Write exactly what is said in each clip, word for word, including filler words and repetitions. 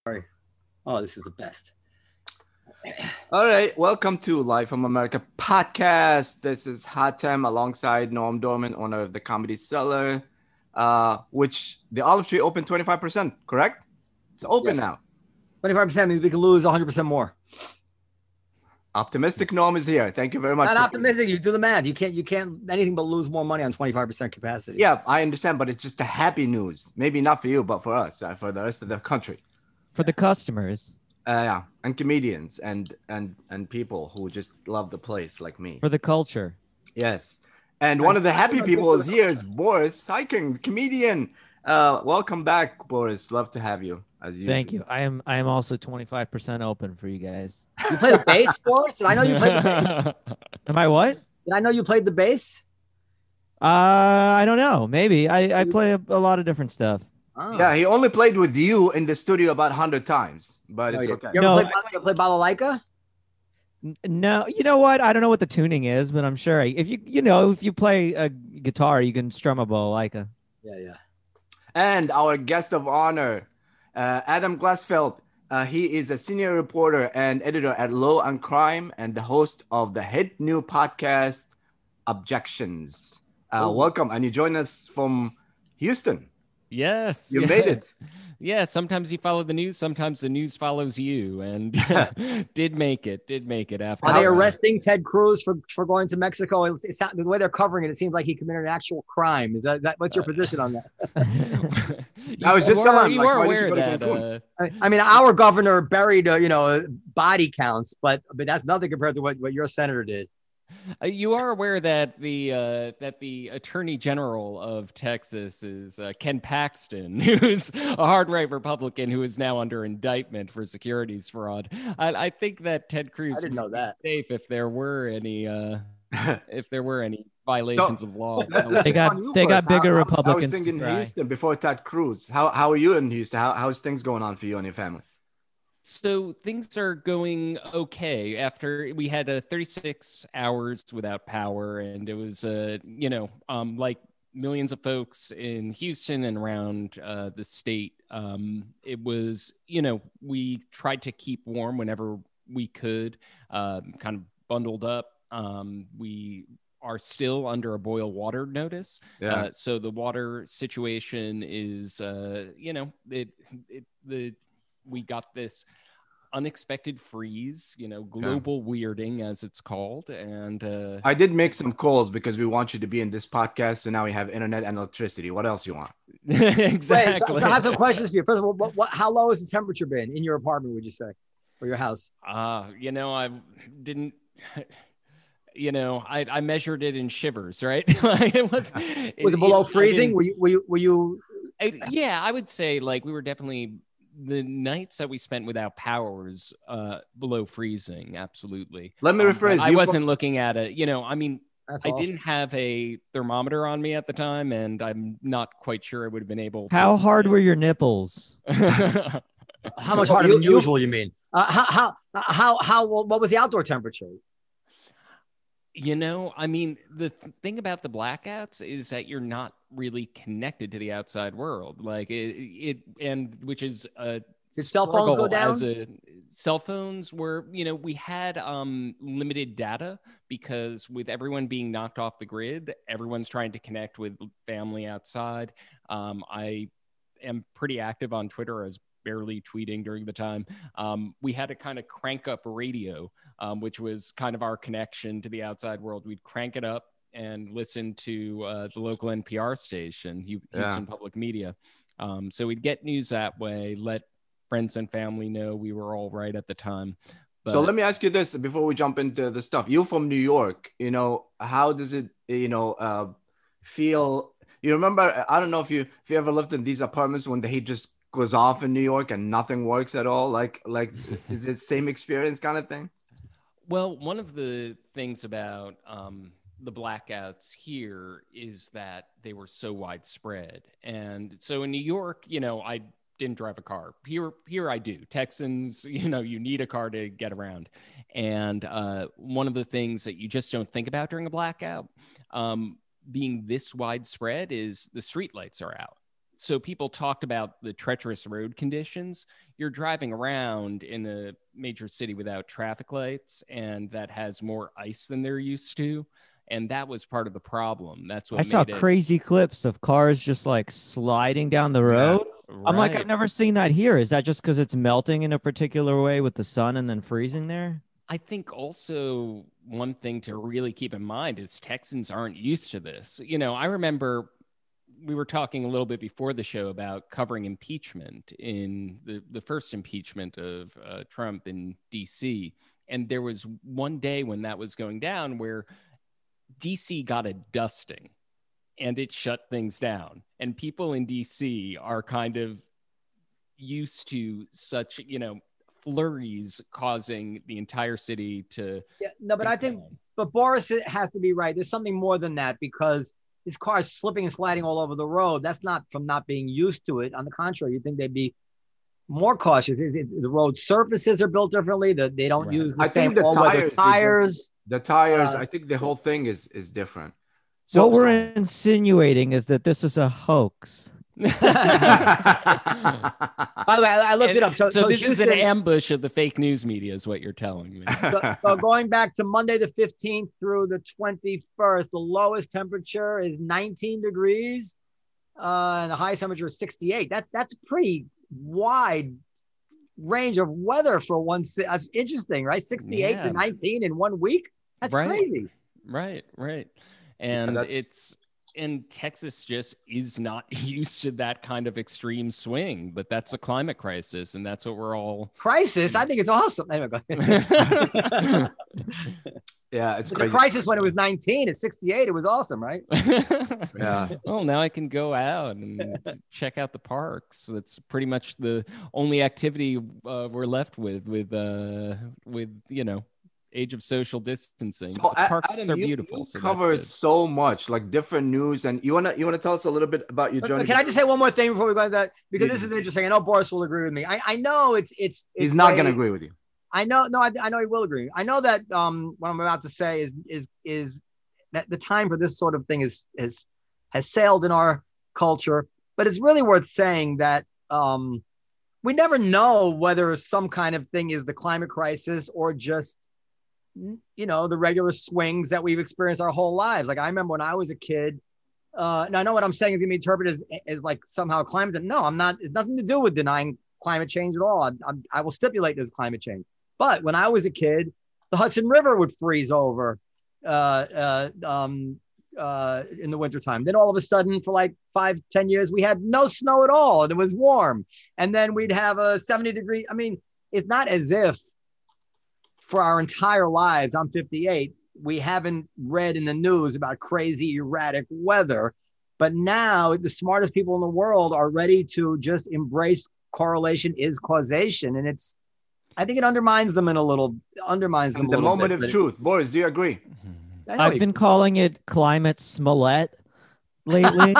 Sorry. Oh, this is the best. All right, welcome to Live from America podcast. This is Hatem alongside Noam Dorman, owner of the Comedy Cellar, uh, which the Olive Tree opened twenty-five percent, correct? It's open Yes. now. twenty-five percent means we can lose one hundred percent more. Optimistic Noam is here. Thank you very much. Not for- optimistic. You do the math. You can't. You can't anything but lose more money on twenty-five percent capacity. Yeah, I understand, but it's just the happy news. Maybe not for you, but for us, uh, for the rest of the country. For the customers. Uh, yeah, and comedians and and and people who just love the place like me. For the culture. Yes. And one of the happy people is here is Boris Sykin, comedian. Uh, welcome back, Boris. Love to have you. As usual. Thank you. I am I am also twenty-five percent open for you guys. You play the bass, Boris? Did I know you played the bass? Am I what? Did I know you played the bass? Uh, I don't know. Maybe. I, I play a, a lot of different stuff. Oh. Yeah, he only played with you in the studio about one hundred times, but it's Oh, yeah. okay. You ever No, played, I- you ever played Balalaika? N- No, you know what? I don't know what the tuning is, but I'm sure if you you know if you play a guitar, you can strum a balalaika. Yeah, yeah. And our guest of honor, uh, Adam Glassfeld. Uh, he is a senior reporter and editor at Law and Crime and the host of the hit new podcast, Objections. Uh, Ooh. welcome. And you join us from Houston. Yes. You yes. made it. Yeah, sometimes you follow the news, sometimes the news follows you, and did make it, did make it after. Are they that. arresting Ted Cruz for, for going to Mexico? It's, it's not, the way they're covering it, it seems like he committed an actual crime. Is that, is that what's your position on that? You I was just were- telling him, you like, were why didn't you aware go to that. Cancun? Uh, I, I mean, our governor buried, uh, you know, body counts, but but that's nothing compared to what, what your senator did. Uh, you are aware that the uh, that the Attorney General of Texas is uh, Ken Paxton, who's a hard right Republican who is now under indictment for securities fraud. I, I think that Ted Cruz I didn't know would that. be safe if there were any uh, if there were any violations of law. Let- let's They check got- on you they got first. How- bigger how- How Republicans is to things in try. Houston before Ted Cruz? How how are you in Houston? How how's things going on for you and your family? So things are going okay after we had uh, thirty-six hours without power, and it was, uh, you know, um, like millions of folks in Houston and around uh, the state. Um, it was, you know, we tried to keep warm whenever we could, um, kind of bundled up. Um, we are still under a boil water notice. Yeah. Uh, so the water situation is, uh, you know, it, it the we got this unexpected freeze, you know, global weirding as it's called, and uh, I did make some calls because we want you to be in this podcast, so now we have internet and electricity. What else you want? exactly. Wait, so, so I have some questions for you. First of all, what, what, how low has the temperature been in your apartment, would you say, or your house? Uh, you know, I didn't. You know, I, I measured it in shivers, right? Like, it was, Was it below I freezing? didn't- Were you, were you, were you, I- yeah, I would say like we were definitely the nights that we spent without power was uh, below freezing. Absolutely. Let me Um, rephrase. but I You- wasn't looking at it. You know, I mean, that's I awesome. didn't have a thermometer on me at the time, and I'm not quite sure I would have been able to. How hard were your nipples? How much Well, harder you- than you- usual, you mean? Uh, how, how, how, how, what was the outdoor temperature? You know, I mean, the th- thing about the blackouts is that you're not really connected to the outside world. Like it, it and which is a Did cell phones go struggle down? as a cell phones were, you know, we had um limited data because with everyone being knocked off the grid, everyone's trying to connect with family outside. Um, I am pretty active on Twitter. I was barely tweeting during the time. Um, we had to kind of crank up radio, um, which was kind of our connection to the outside world. We'd crank it up and listen to uh, the local N P R station, Hu- Houston Yeah. Public Media. Um, so we'd get news that way, let friends and family know we were all right at the time. But So let me ask you this before we jump into the stuff. You're from New York. You know, how does it, you know, uh, feel? You remember? I don't know if you if you ever lived in these apartments when the heat just goes off in New York and nothing works at all. Like, like is it same experience kind of thing? Well, one of the things about um, the blackouts here is that they were so widespread. And so in New York, you know, I didn't drive a car. Here, here I do. Texans, you know, you need a car to get around. And uh, one of the things that you just don't think about during a blackout, um, being this widespread, is the streetlights are out. so people talked about the treacherous road conditions. You're driving around in a major city without traffic lights, and that has more ice than they're used to. And that was part of the problem. That's what I saw made it- crazy clips of cars just like sliding down the road. I'm like, Right. I've never seen that here. Is that just because it's melting in a particular way with the sun and then freezing there? I think also one thing to really keep in mind is Texans aren't used to this. You know, I remember we were talking a little bit before the show about covering impeachment in the, the first impeachment of uh, Trump in D C. And there was one day when that was going down where D C got a dusting and it shut things down. And people in D C are kind of used to such, you know, flurries causing the entire city to. Yeah, no, but I think, down. but Boris has to be right. There's something more than that, because his car is slipping and sliding all over the road. That's not from not being used to it. On the contrary, you think they'd be more cautious. Is it, the road surfaces are built differently. That they don't Right. use the I same think the all-weather tires, they tires. The tires, Uh, I think the whole thing is is different. So what we're so- insinuating is that this is a hoax. By the way, I, I looked And it up. So, so, so this is an Houston- ambush of the fake news media is what you're telling me. so, so going back to Monday the fifteenth through the twenty-first, the lowest temperature is nineteen degrees, uh, and the highest temperature is sixty-eight. That's that's a pretty wide range of weather for one. ci- That's interesting, right? sixty-eight Yeah. to nineteen in one week. That's Right. crazy. Right, right. And that's- it's and Texas just is not used to that kind of extreme swing, but that's a climate crisis, and that's what we're all. Crisis. I think it's awesome. Anyway, go ahead. yeah, it's It's a crazy. crisis when it was nineteen. At sixty-eight, it was awesome, right? Yeah. Well, now I can go out and check out the parks. That's pretty much the only activity uh, we're left with, with, uh, with you know, age of social distancing. So, the parks Adam, are you- beautiful. You so that's covered good. so much, like different news, and you wanna you wanna tell us a little bit about your But- journey? but can I just say one more thing before we go into that? Because this Yeah. is interesting. I know Boris will agree with me. I, I know it's it's. He's it's not a- gonna agree with you. I know, no, I, I know he will agree. I know that um, what I'm about to say is is is that the time for this sort of thing is is has sailed in our culture, but it's really worth saying that um, we never know whether some kind of thing is the climate crisis or just, you know, the regular swings that we've experienced our whole lives. Like I remember when I was a kid. Uh, now I know what I'm saying is going to be interpreted as, as like somehow climate. No, I'm not. It's nothing to do with denying climate change at all. I, I'm, I will stipulate there's climate change. But when I was a kid, the Hudson River would freeze over uh, uh, um, uh, in the wintertime. Then all of a sudden, for like five, ten years, we had no snow at all, and it was warm. And then we'd have a seventy degree. I mean, it's not as if for our entire lives, I'm fifty-eight, we haven't read in the news about crazy, erratic weather. But now the smartest people in the world are ready to just embrace correlation is causation. And it's, I think it undermines them in a little, undermines them And a the little moment bit, of but it- truth, Boris. Do you agree? I know I've you- been calling it climate Smollett lately.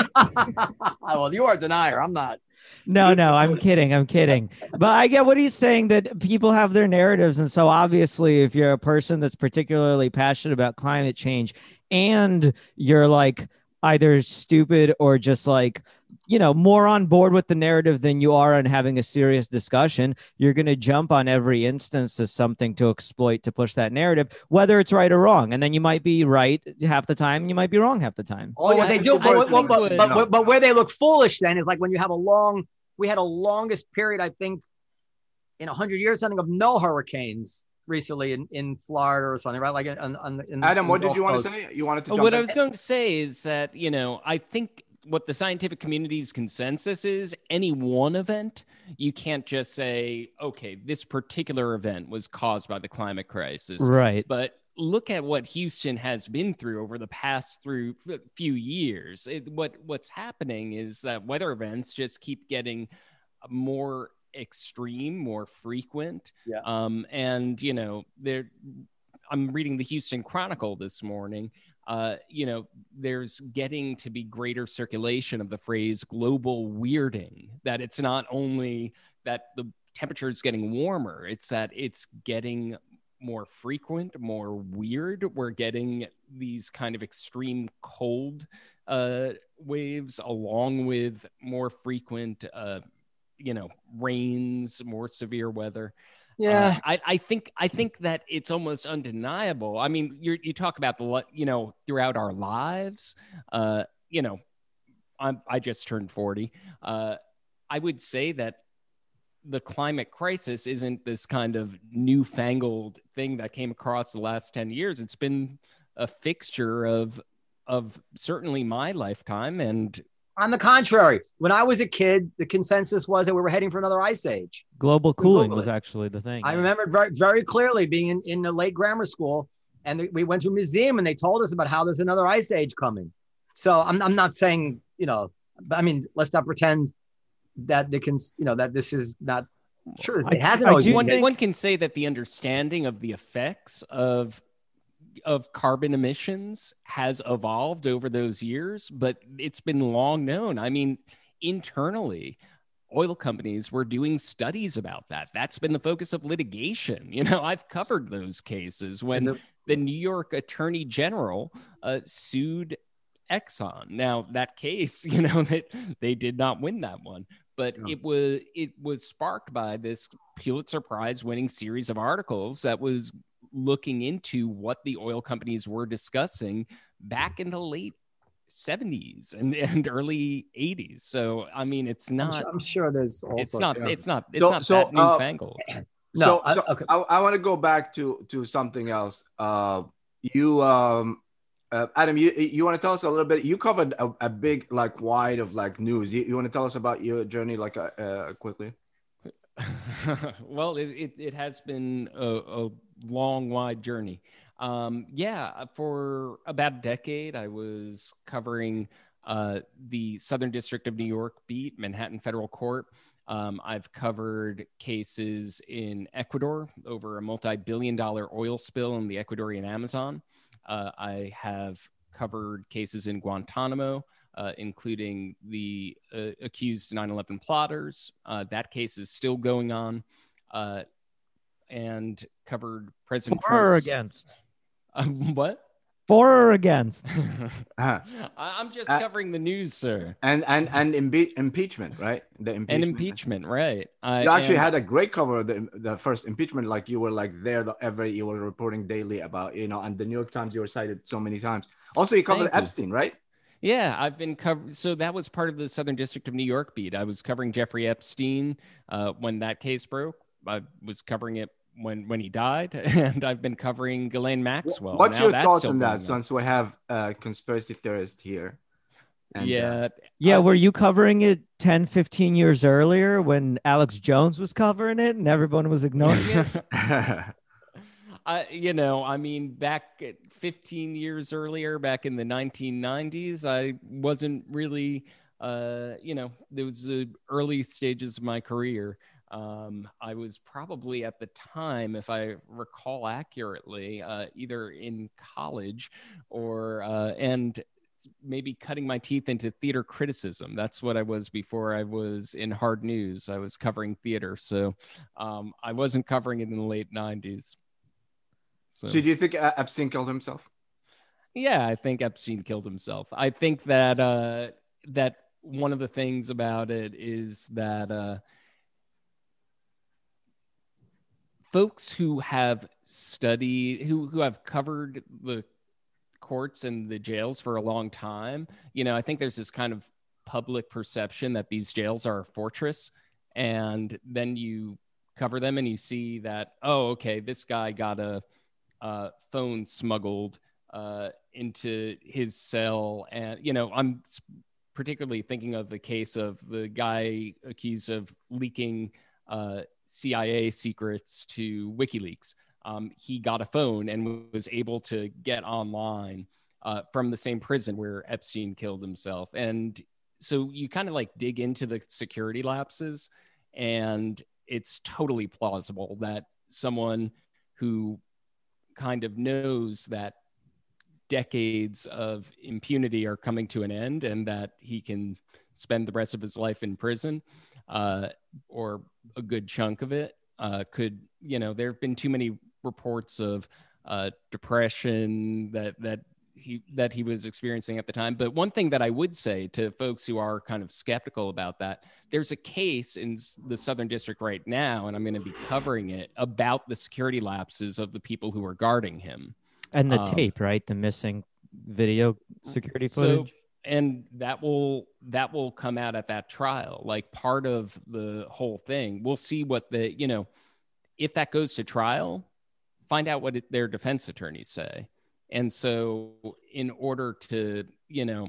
well, you are a denier. I'm not. No, no, I'm kidding. I'm kidding. But I get what he's saying, that people have their narratives. And so obviously, if you're a person that's particularly passionate about climate change and you're like either stupid or just like, you know, more on board with the narrative than you are on having a serious discussion, you're going to jump on every instance as something to exploit to push that narrative, whether it's right or wrong. And then you might be right half the time, and you might be wrong half the time. All Well, you what have they to do, Boris, but, but, is but, no. but, but, but where they look foolish then is like when you have a long, we had a longest period, I think, in a hundred years, something of no hurricanes recently in, in Florida or something, right? Like on, on in, Adam, in what the did you Gulf want to Coast. say? You wanted to Uh, jump What in? I was going to say is that, you know, I think what the scientific community's consensus is, any one event, you can't just say, okay, this particular event was caused by the climate crisis. Right. But look at what Houston has been through over the past through f- few years. It, what what's happening is that weather events just keep getting more extreme, more frequent. Yeah. Um, and you know, there. I'm reading the Houston Chronicle this morning. Uh, you know, there's getting to be greater circulation of the phrase global weirding, that it's not only that the temperature is getting warmer, it's that it's getting more frequent, more weird. We're getting these kind of extreme cold uh, waves along with more frequent, uh, you know, rains, more severe weather. Yeah. Uh, I, I think I think that it's almost undeniable. I mean, you you talk about the you know throughout our lives. Uh, you know, I'm, I just turned forty. Uh, I would say that the climate crisis isn't this kind of newfangled thing that came across the last ten years. It's been a fixture of of certainly my lifetime. And on the contrary, when I was a kid, the consensus was that we were heading for another ice age. Global cooling Google was it. actually the thing. I remember very, very clearly being in, in the late grammar school, and we went to a museum and they told us about how there's another ice age coming. So I'm, I'm not saying, you know, but I mean, let's not pretend that the can, you know, that this is not true. It hasn't I always do been. one, think- one can say that the understanding of the effects of of carbon emissions has evolved over those years, but it's been long known. I mean, internally, oil companies were doing studies about that. That's been the focus of litigation. You know, I've covered those cases when the, the New York Attorney General uh, sued Exxon. Now, that case, you know, that they did not win that one, but Yeah. it was it was sparked by this Pulitzer Prize winning series of articles that was looking into what the oil companies were discussing back in the late seventies and, and early eighties. So, I mean, it's I'm, not, sure, I'm sure there's also. it's not, yeah. it's not, it's So- not so, that uh, newfangled. No, so, I- so okay. I, I want to go back to to something else. Uh, you, um, uh, Adam, you you want to tell us a little bit? You covered a, a big like wide of like news. You, you want to tell us about your journey like uh, uh, quickly? Well, it, it, it has been a, a long, wide journey. Um, yeah, for about a decade, I was covering uh, the Southern District of New York beat, Manhattan Federal Court. Um, I've covered cases in Ecuador over a multi-billion dollar oil spill in the Ecuadorian Amazon. Uh, I have covered cases in Guantanamo, uh, including the uh, accused nine eleven plotters. Uh, that case is still going on. Uh, and covered President For or Trump's... against? Um, what? For or against? Uh-huh. I- I'm just Uh, covering the news, sir. And and and impe- impeachment, right? The impeachment. And impeachment, right. Uh, You actually and- had a great cover of the, the first impeachment. Like you were like there the, every you were reporting daily about, you know, and the New York Times you were cited so many times. Also, you covered Thank you. Epstein, right? Yeah, I've been covered. So that was part of the Southern District of New York beat. I was covering Jeffrey Epstein uh, when that case broke. I was covering it when when he died, and I've been covering Ghislaine Maxwell. What's Now your that's thoughts still on that? going on. Since we have a conspiracy theorist here. And, uh, yeah, Yeah, Uh, were you covering it ten, fifteen years earlier when Alex Jones was covering it and everyone was ignoring it? I, you know, I mean, back at fifteen years earlier, back in the nineteen nineties, I wasn't really, uh, you know, there was the early stages of my career. Um, I was probably at the time, if I recall accurately, uh, either in college or, uh, and maybe cutting my teeth into theater criticism. That's what I was before I was in hard news. I was covering theater. So um, I wasn't covering it in the late nineties. So, So do you think uh, Epstein killed himself? yeah, I think Epstein killed himself. I think that uh, that one of the things about it is that uh, folks who have studied, who who have covered the courts and the jails for a long time, you know, I think there's this kind of public perception that these jails are a fortress, and then you cover them and you see that, oh, okay, this guy got a uh, phone smuggled uh, into his cell, and you know, I'm particularly thinking of the case of the guy accused of leaking uh, C I A secrets to WikiLeaks. Um, he got a phone and was able to get online uh, from the same prison where Epstein killed himself. And so you kind of like dig into the security lapses, and it's totally plausible that someone who kind of knows that decades of impunity are coming to an end and that he can spend the rest of his life in prison, uh, or a good chunk of it, uh, could, you know, there have been too many reports of uh, depression that that he that he was experiencing at the time. But one thing that I would say to folks who are kind of skeptical about that, there's a case in the Southern District right now, and I'm going to be covering it, about the security lapses of the people who are guarding him. And the Um, tape, right? The missing video security so, footage. and that will that will come out at that trial, like part of the whole thing. We'll see what the, you know, if that goes to trial, find out what it, their defense attorneys say. And so in order to, you know,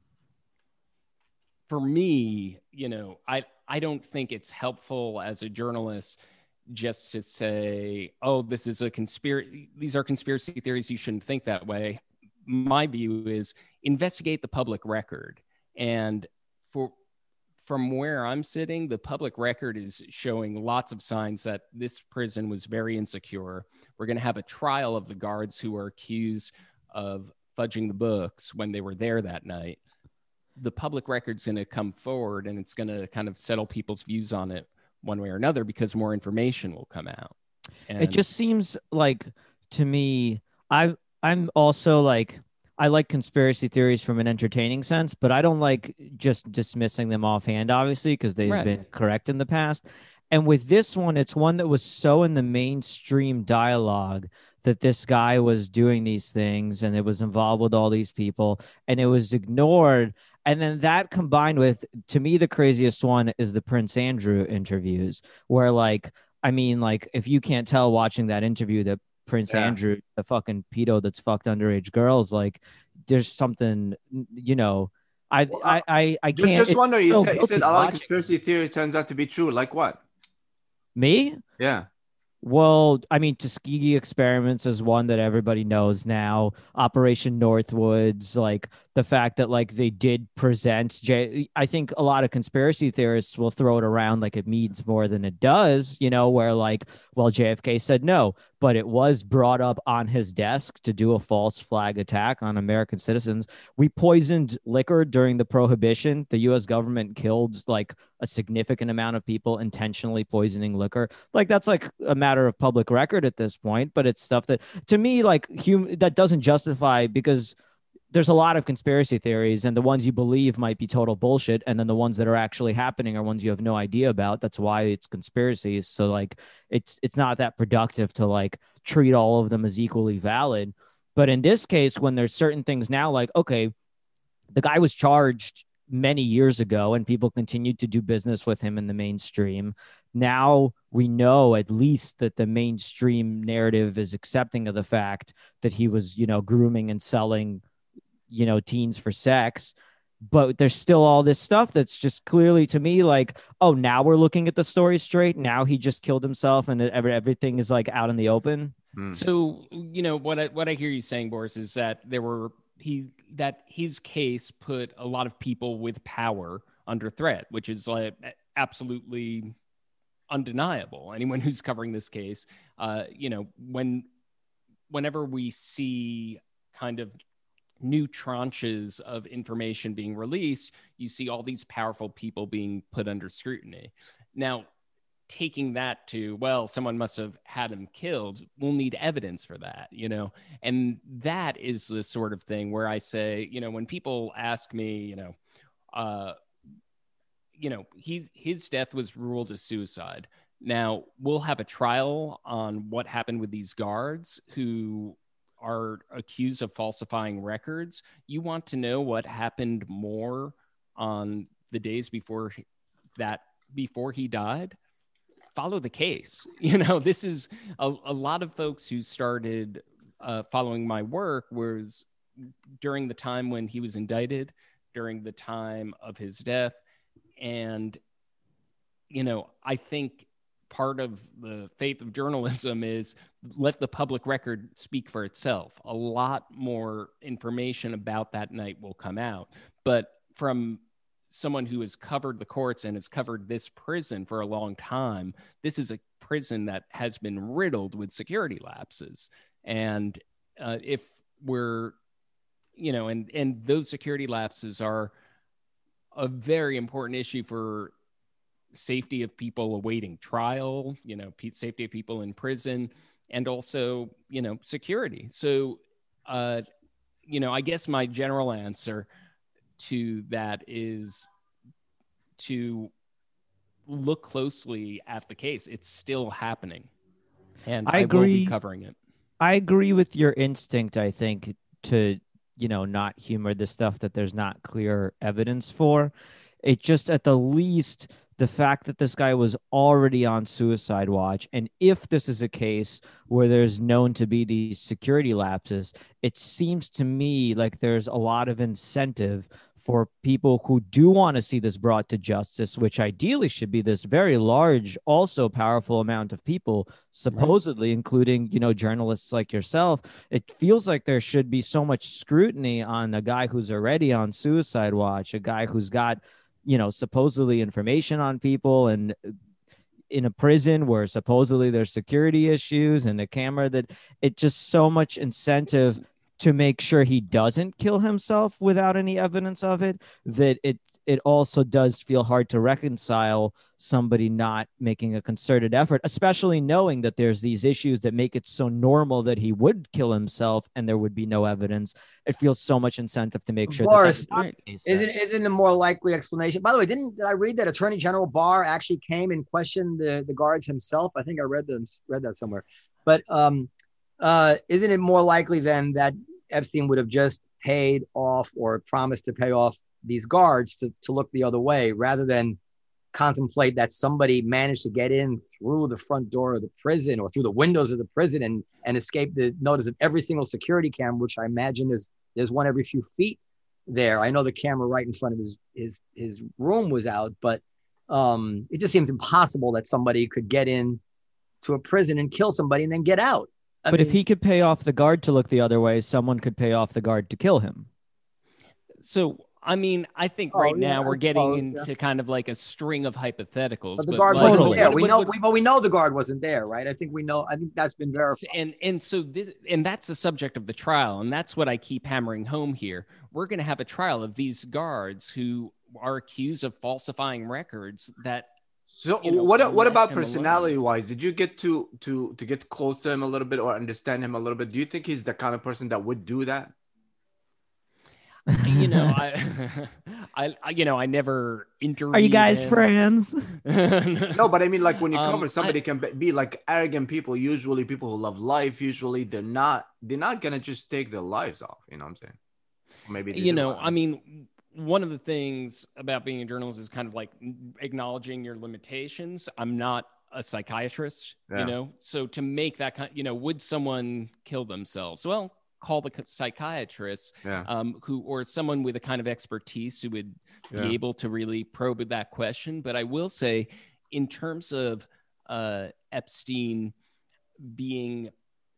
for me, you know, I, I don't think it's helpful as a journalist just to say, oh, this is a conspiracy. These are conspiracy theories. You shouldn't think that way. My view is investigate the public record. And for from where I'm sitting, the public record is showing lots of signs that this prison was very insecure. We're going to have a trial of the guards who are accused of fudging the books when they were there that night. The public record's going to come forward, and it's going to kind of settle people's views on it one way or another, because more information will come out. And it just seems like, to me, I I'm also like, I like conspiracy theories from an entertaining sense, but I don't like just dismissing them offhand, obviously, because they've Right. been correct in the past. And with this one, it's one that was so in the mainstream dialogue that this guy was doing these things and it was involved with all these people, and it was ignored. And then that combined with, to me, the craziest one is the Prince Andrew interviews, where, like, I mean, like, if you can't tell watching that interview that Prince Yeah. Andrew, the fucking pedo that's fucked underage girls, like, there's something, you know, I Well, I I, I Just, can't. just it's wonder, you so said, you guilty said a lot of watching. conspiracy theory turns out to be true. Like what? Me? Yeah. Well, I mean, Tuskegee experiments is one that everybody knows now. Operation Northwoods, like the fact that like they did present J. I think a lot of conspiracy theorists will throw it around like it means more than it does. You know, where like, well, J F K said no, but it was brought up on his desk to do a false flag attack on American citizens. We poisoned liquor during the Prohibition. The U S government killed like a significant amount of people intentionally poisoning liquor. Like that's like a matter of public record at this point, but it's stuff that, to me, like hum- that doesn't justify, because there's a lot of conspiracy theories, and the ones you believe might be total bullshit, and then the ones that are actually happening are ones you have no idea about. That's why it's conspiracies. So like it's it's not that productive to like treat all of them as equally valid. But in this case, when there's certain things now, like, okay, the guy was charged many years ago and people continued to do business with him in the mainstream. Now we know at least that the mainstream narrative is accepting of the fact that he was, you know, grooming and selling, you know, teens for sex. But there's still all this stuff that's just clearly, to me, like, oh, now we're looking at the story straight. Now he just killed himself and every, everything is like out in the open. Hmm. So, you know, what I, what I hear you saying, Boris, is that there were he that his case put a lot of people with power under threat, which is like absolutely undeniable. Anyone who's covering this case, uh, you know, when whenever we see kind of new tranches of information being released, you see all these powerful people being put under scrutiny. Now, taking that to, well, someone must have had him killed, we'll need evidence for that, you know? And that is the sort of thing where I say, you know, when people ask me, you know, uh, you know, he's, his death was ruled a suicide. Now, we'll have a trial on what happened with these guards who are accused of falsifying records. You want to know what happened more on the days before that, before he died? Follow the case. You know, this is a, a lot of folks who started uh, following my work was during the time when he was indicted, during the time of his death. And, you know, I think part of the faith of journalism is let the public record speak for itself. A lot more information about that night will come out. But from someone who has covered the courts and has covered this prison for a long time, this is a prison that has been riddled with security lapses. And uh, if we're, you know, and, and those security lapses are a very important issue for safety of people awaiting trial, you know, pe- safety of people in prison, and also, you know, security. So, uh, you know, I guess my general answer to that is to look closely at the case. It's still happening, and I I, will be agree. covering it. I agree with your instinct, I think, to, you know, not humor the stuff that there's not clear evidence for. It just, at the least, the fact that this guy was already on suicide watch, and if this is a case where there's known to be these security lapses, it seems to me like there's a lot of incentive for people who do want to see this brought to justice, which ideally should be this very large, also powerful amount of people, supposedly, right, including, you know, journalists like yourself. It feels like there should be so much scrutiny on a guy who's already on suicide watch, a guy who's got, you know, supposedly information on people, and in a prison where supposedly there's security issues and a camera, that it just so much incentive it's- to make sure he doesn't kill himself without any evidence of it, that it it also does feel hard to reconcile somebody not making a concerted effort, especially knowing that there's these issues that make it so normal that he would kill himself and there would be no evidence. It feels so much incentive to make sure Boris, that that's not the case. Isn't isn't a more likely explanation? By the way, didn't did I read that Attorney General Barr actually came and questioned the, the guards himself? I think I read them read that somewhere. But um, uh, isn't it more likely then that Epstein would have just paid off or promised to pay off these guards to, to look the other way, rather than contemplate that somebody managed to get in through the front door of the prison or through the windows of the prison and, and escape the notice of every single security cam, which I imagine is there's one every few feet there. I know the camera right in front of his his his room was out, but um, it just seems impossible that somebody could get in to a prison and kill somebody and then get out. I but mean, if he could pay off the guard to look the other way, someone could pay off the guard to kill him. So, I mean, I think Oh, right yeah, now I we're getting suppose, into yeah. kind of like a string of hypotheticals. but the but guard like, wasn't Totally. there. what- We what- know, what- we, but we know the guard wasn't there, right? I think we know. I think that's been verified. and and so this and that's the subject of the trial, and that's what I keep hammering home here. We're going to have a trial of these guards who are accused of falsifying records. That So you know, what what left about him alone. personality wise? Did you get to to to get close to him a little bit or understand him a little bit? Do you think he's the kind of person that would do that? you know, I, I, I, you know, I never interviewed. Are you guys him. friends? No, but I mean, like when you Um, cover somebody I- can be, be like arrogant people. Usually, people who love life. Usually, they're not. They're not gonna just take their lives off. You know what I'm saying? Or maybe they you do, know, don't I mean, one of the things about being a journalist is kind of like acknowledging your limitations. I'm not a psychiatrist, Yeah. you know, so to make that kind, you know, would someone kill themselves? Well, call the psychiatrist, Yeah. um, who or someone with a kind of expertise who would Yeah. be able to really probe that question. But I will say, in terms of uh, Epstein being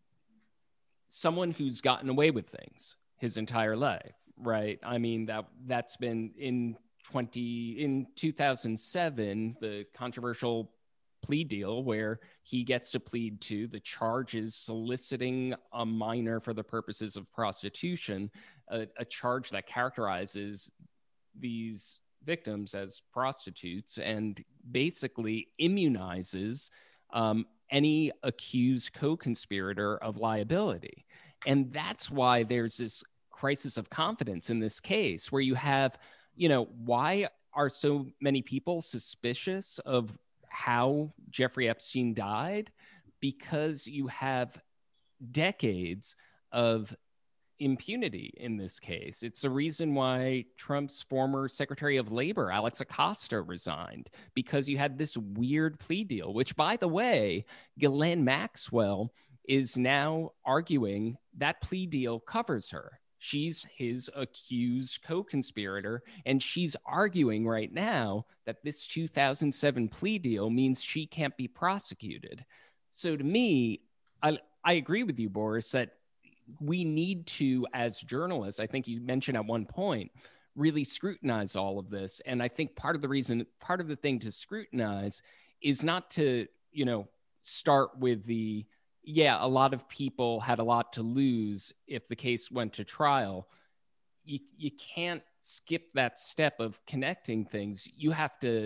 someone who's gotten away with things his entire life, right? I mean, that that's been in twenty in two thousand seven, the controversial plea deal where he gets to plead to the charges soliciting a minor for the purposes of prostitution, a, a charge that characterizes these victims as prostitutes and basically immunizes um, any accused co-conspirator of liability. And that's why there's this crisis of confidence in this case where you have, you know, why are so many people suspicious of how Jeffrey Epstein died? Because you have decades of impunity in this case. It's the reason why Trump's former Secretary of Labor, Alex Acosta, resigned, because you had this weird plea deal, which, by the way, Ghislaine Maxwell is now arguing that plea deal covers her. She's his accused co-conspirator, and she's arguing right now that this two thousand seven plea deal means she can't be prosecuted. So to me, I, I agree with you, Boris, that we need to, as journalists, I think you mentioned at one point, really scrutinize all of this. And I think part of the reason, part of the thing to scrutinize is not to, you know, start with the, yeah, a lot of people had a lot to lose if the case went to trial. You, you can't skip that step of connecting things. You have to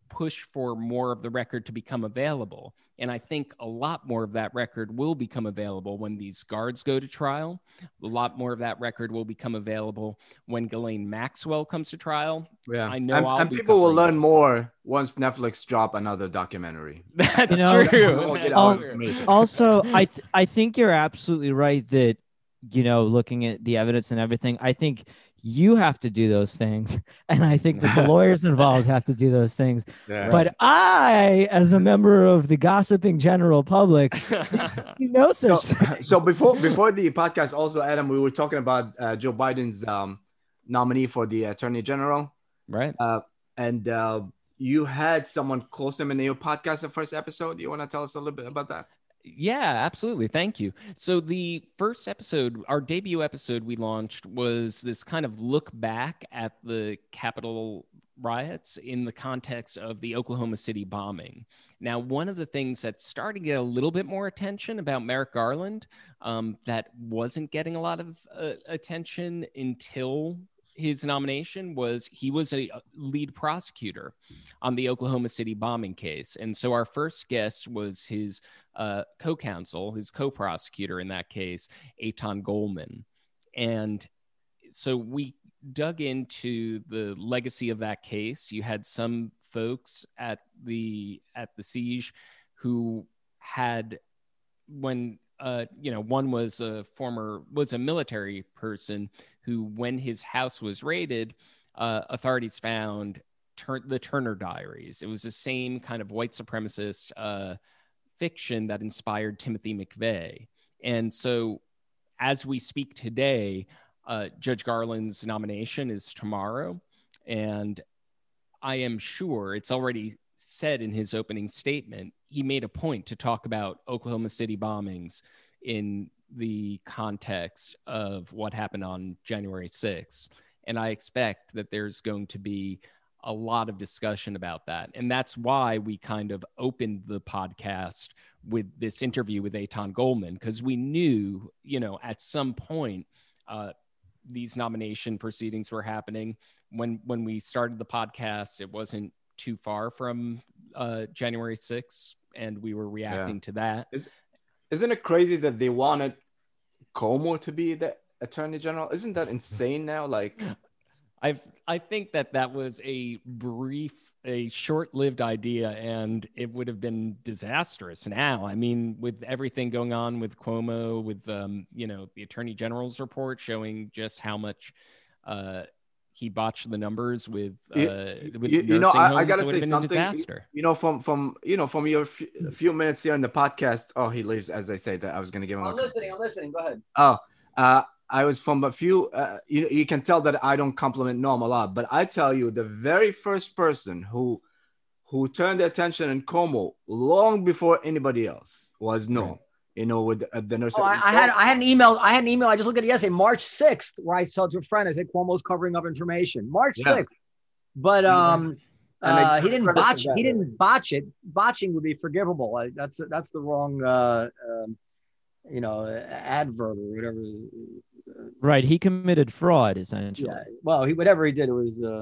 push for more of the record to become available. And I think a lot more of that record will become available when these guards go to trial. A lot more of that record will become available when Ghislaine Maxwell comes to trial. Yeah, I know and, I'll and be people will covering learn it. more once Netflix drop another documentary. That's You know, true. We'll get That's our Um, true. information. Also, I th- I think you're absolutely right that, you know, looking at the evidence and everything, I think you have to do those things, and I think that the lawyers involved have to do those things. Yeah. But I, as a member of the gossiping general public, you know So, such thing. so before before the podcast, also Adam, we were talking about uh, Joe Biden's um, nominee for the Attorney General, Right. uh, and uh, you had someone close to him in your podcast, the first episode. You want to tell us a little bit about that? Yeah, absolutely. Thank you. So the first episode, our debut episode we launched was this kind of look back at the Capitol riots in the context of the Oklahoma City bombing. Now, one of the things that's starting to get a little bit more attention about Merrick Garland um, that wasn't getting a lot of uh, attention until his nomination was he was a lead prosecutor on the Oklahoma City bombing case. And so our first guest was his uh, co-counsel, his co-prosecutor in that case, Eitan Goldman. And so we dug into the legacy of that case. You had some folks at the at the siege who had, when uh, you know, one was a former was a military person who, when his house was raided, uh, authorities found Tur- the Turner Diaries. It was the same kind of white supremacist uh, fiction that inspired Timothy McVeigh. And so, as we speak today, uh, Judge Garland's nomination is tomorrow, and I am sure it's already said in his opening statement, he made a point to talk about Oklahoma City bombings in the context of what happened on January sixth. And I expect that there's going to be a lot of discussion about that. And that's why we kind of opened the podcast with this interview with Eitan Goldman, because we knew, you know, at some point, uh, these nomination proceedings were happening. When when we started the podcast, it wasn't too far from uh, January sixth, and we were reacting Yeah. to that. Is, isn't it crazy that they wanted Cuomo to be the Attorney General? Isn't that insane now? Like, I've I think that that was a brief, a short-lived idea, and it would have been disastrous now. I mean, with everything going on with Cuomo, with um, you know, the Attorney General's report showing just how much uh, he botched the numbers with uh, you, with you, you know, nursing I, I homes, gotta it would say have been a something. disaster. You know, from from you know, from your few, few minutes here in the podcast. Oh, he leaves as I say that. I was gonna give him. I'm a listening. I'm listening. Go ahead. Oh, uh, I was from a few. Uh, you you can tell that I don't compliment Norm a lot, but I tell you, the very first person who who turned their attention on Cuomo long before anybody else was Norm. Right. You know, with uh, the nurse. Oh, I, I had I had an email. I had an email. I just looked at it yesterday, March sixth, where I said to a friend, I said Cuomo's covering up information. March sixth, but um, And they uh, he give didn't credit botch. to that. He didn't botch it. Botching would be forgivable. I, that's that's the wrong, uh, um, you know, adverb or whatever. Right. He committed fraud, essentially. Yeah. Well, he whatever he did, it was. Uh,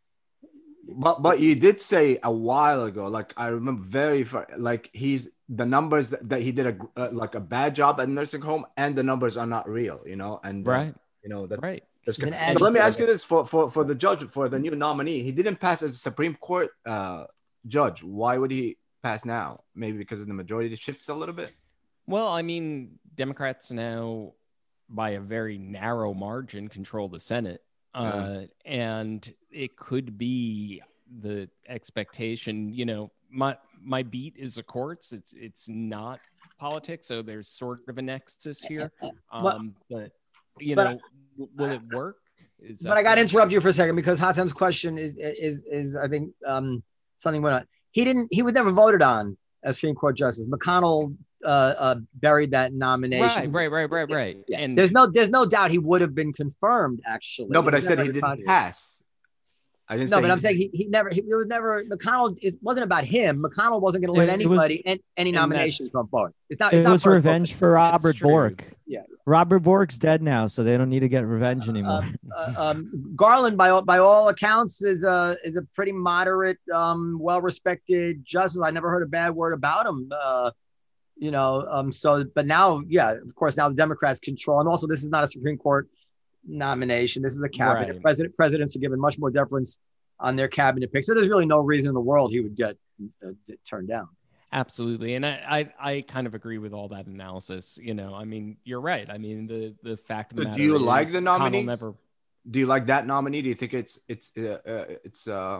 But but you did say a while ago, like I remember very far, like he's the numbers that he did a uh, like a bad job at nursing home, and the numbers are not real, you know, and uh, Right. you know that's Right. that's He's good. an So let me agitator. ask you this: for for for the judge, for the new nominee, he didn't pass as a Supreme Court uh, judge. Why would he pass now? Maybe because of the majority shifts a little bit. Well, I mean, Democrats now, by a very narrow margin, control the Senate. Uh, and it could be the expectation, you know, my my beat is the courts. It's it's not politics. So there's sort of a nexus here. Um, but, you but know, w- will it work? Is but I got to interrupt you for a second because Hatem's question is is is I think um, something went on. He didn't. He was never voted on as Supreme Court justice. McConnell uh, uh, buried that nomination. Right, right, right, right, right. Yeah. And there's no there's no doubt he would have been confirmed. Actually, No, but It I was said never he a didn't contest. pass. I didn't No, say but he I'm saying he, he never, he, it was never, McConnell, it wasn't about him. McConnell wasn't going to let It- it was- anybody, an- any and nominations that's- come forward. It's not, it's It not was personal. revenge for Robert true. Bork. Yeah. Robert Bork's dead now, so they don't need to get revenge anymore. Um, uh, um, Garland, by all, by all accounts, is a, is a pretty moderate, um, well-respected justice. I never heard a bad word about him. Uh, you know, um, so, but now, yeah, of course, now the Democrats control. And also, this is not a Supreme Court nomination. This is a cabinet. Right. President, presidents are given much more deference on their cabinet picks. So there's really no reason in the world he would get uh, turned down. Absolutely. And I, I, I kind of agree with all that analysis. You know, I mean, you're right. I mean, the, the fact of the So matter do you is like the McConnell nominees? Never, Do you like that nominee? Do you think it's it's uh, uh, it's uh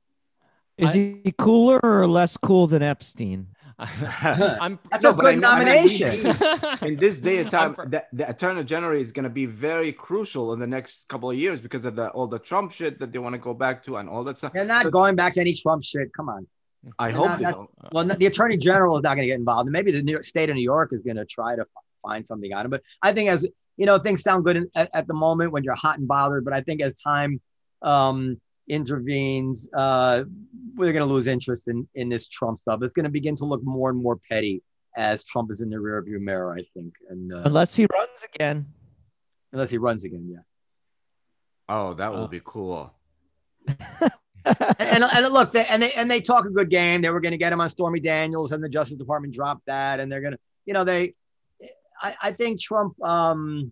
Is I- he cooler or less cool than Epstein? I'm, That's No, a but I good mean- I mean, we- nomination. in this day and time, I'm- the, the attorney general is going to be very crucial in the next couple of years because of the all the Trump shit that they want to go back to and all that stuff. They're not But going back to any Trump shit. Come on. I they're hope not- they that's- don't. Well, the attorney general is not going to get involved. And maybe the New York state of New York is going to try to find something on him. But I think as you know, things sound good in, at, at the moment when you're hot and bothered. But I think as time um, intervenes, uh, we're going to lose interest in, in this Trump stuff. It's going to begin to look more and more petty as Trump is in the rearview mirror, I think. And uh, Unless he runs again. unless he runs again, yeah. Oh, that will Uh, be cool. and, and, and look, they, and they and they talk a good game. They were going to get him on Stormy Daniels, and the Justice Department dropped that. And they're going to, you know, they. I, I think Trump um,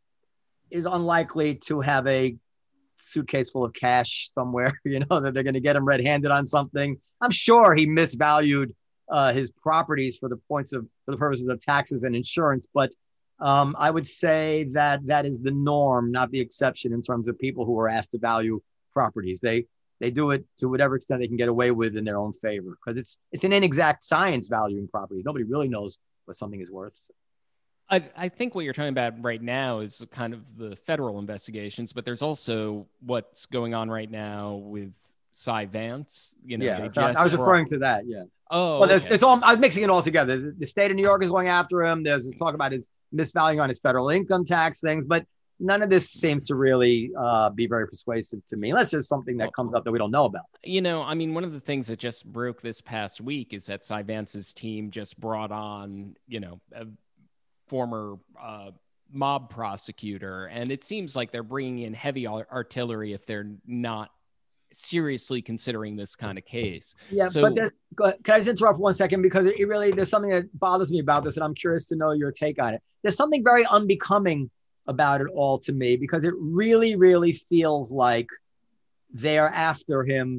is unlikely to have a suitcase full of cash somewhere. You know that they're going to get him red-handed on something. I'm sure he misvalued uh, his properties for the points of for the purposes of taxes and insurance, but. Um, I would say that that is the norm, not the exception, in terms of people who are asked to value properties. They they do it to whatever extent they can get away with in their own favor, because it's it's an inexact science valuing properties. Nobody really knows what something is worth. I, I think what you're talking about right now is kind of the federal investigations, but there's also what's going on right now with Cy Vance. You know, yeah, they so I just I was brought- referring to that. Yeah. Oh, Well, there's, okay. it's all I was mixing it all together. There's- The state of New York is going after him. There's this talk about his misvaluing on his federal income tax things, but none of this seems to really uh, be very persuasive to me, unless there's something that comes up that we don't know about. You know, I mean, one of the things that just broke this past week is that Cy Vance's team just brought on, you know, a former uh, mob prosecutor, and it seems like they're bringing in heavy ar- artillery if they're not seriously considering this kind of case. Yeah, So- but there's, go ahead. Can I just interrupt one second, because it, it really there's something that bothers me about this, and I'm curious to know your take on it. There's something very unbecoming about it all to me, because it really, really feels like they are after him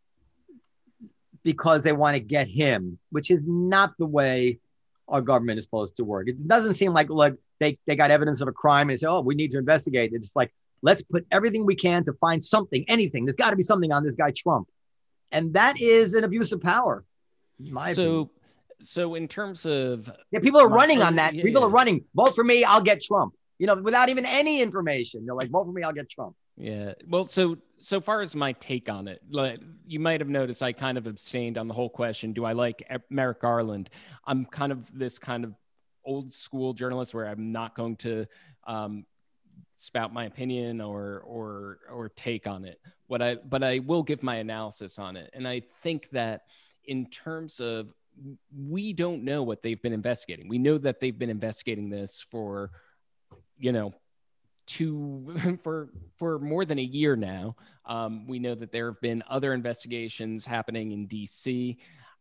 because they want to get him, which is not the way our government is supposed to work. It doesn't seem like like they, they got evidence of a crime and they say, oh, we need to investigate. It's like, let's put everything we can to find something, anything. There's got to be something on this guy Trump. And that is an abuse of power, in my opinion. So, so in terms of Yeah, people are My- running on and- that. yeah, People yeah. are running. Vote for me, I'll get Trump. You know, without even any information. They're like, vote for me, I'll get Trump. Yeah. Well, so so far as my take on it, like you might have noticed, I kind of abstained on the whole question. Do I like E- Merrick Garland? I'm kind of this kind of old school journalist where I'm not going to um, spout my opinion or or or take on it. What I but I will give my analysis on it, and I think that in terms of we don't know what they've been investigating. We know that they've been investigating this for, you know, two for for more than a year now. Um, we know that there have been other investigations happening in D C.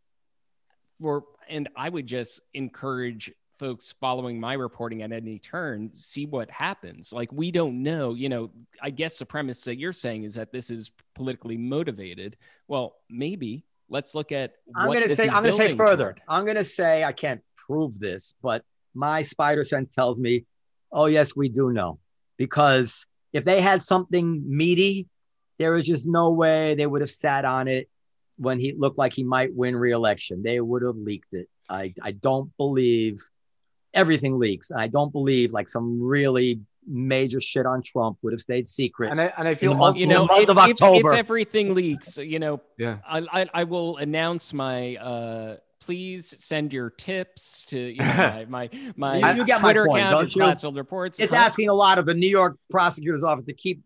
For and I would just encourage folks following my reporting at any turn, see what happens. Like, we don't know, you know, I guess the premise that you're saying is that this is politically motivated. Well, maybe let's look at I'm what going to this say, is I'm going to say building further. toward. I'm going to say, I can't prove this, but my spider sense tells me, oh, yes, we do know. Because if they had something meaty, there was just no way they would have sat on it when he looked like he might win re-election. They would have leaked it. I, I don't believe everything leaks. I don't believe like some really major shit on Trump would have stayed secret. And I and I feel In the month- also, You know, the month if, of if- if October. everything leaks, you know, yeah. I, I, I will announce my, uh, please send your tips to, you know, my, my, my You- you get my Twitter point, account don't is you? Glassfield Reports. It's Huh? asking a lot of the New York prosecutor's office to keep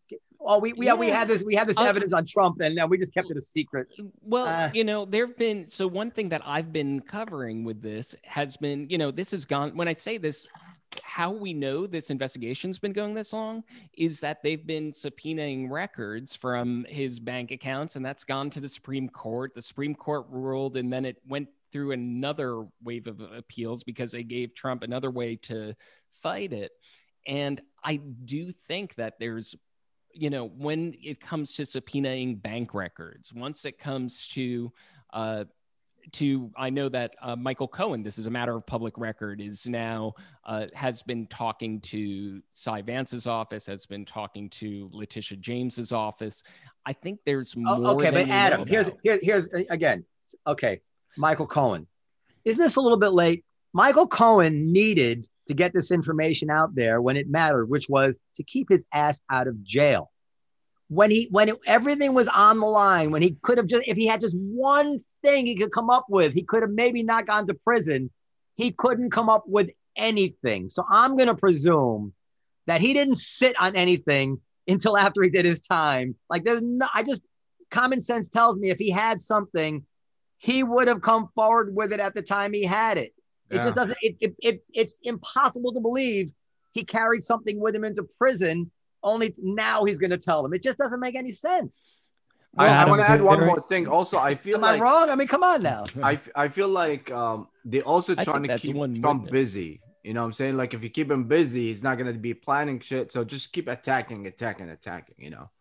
Oh, we we, yeah. we Yeah. had this we had this Uh, evidence on Trump, and uh, we just kept it a secret. Well, Uh, you know, there have been, so one thing that I've been covering with this has been, you know, this has gone, when I say this, how we know this investigation's been going this long is that they've been subpoenaing records from his bank accounts, and that's gone to the Supreme Court. The Supreme Court ruled, and then it went through another wave of appeals because they gave Trump another way to fight it. And I do think that there's, you know, when it comes to subpoenaing bank records, once it comes to, uh, to, I know that uh, Michael Cohen, this is a matter of public record, is now, uh, has been talking to Cy Vance's office, has been talking to Letitia James's office. I think there's more. oh, okay, than but we Adam, know here's about. here, here's again. Okay, Michael Cohen. Isn't this a little bit late? Michael Cohen needed to get this information out there when it mattered, which was to keep his ass out of jail. When he, when it, everything was on the line, when he could have just, if he had just one thing he could come up with, he could have maybe not gone to prison. He couldn't come up with anything. So I'm going to presume that he didn't sit on anything until after he did his time. Like there's no, I just, common sense tells me if he had something, he would have come forward with it at the time he had it. It Yeah. just doesn't, it, it, it, it's impossible to believe he carried something with him into prison, only now he's going to tell them. It just doesn't make any sense. I, I Adam, want to add one very- more thing. Also, I feel Am like I wrong? I mean, come on now. I, f- I feel like um, they also I trying think to that's keep one Trump witness. busy. You know what I'm saying? Like if you keep him busy, he's not going to be planning shit. So just keep attacking, attacking, attacking. You know.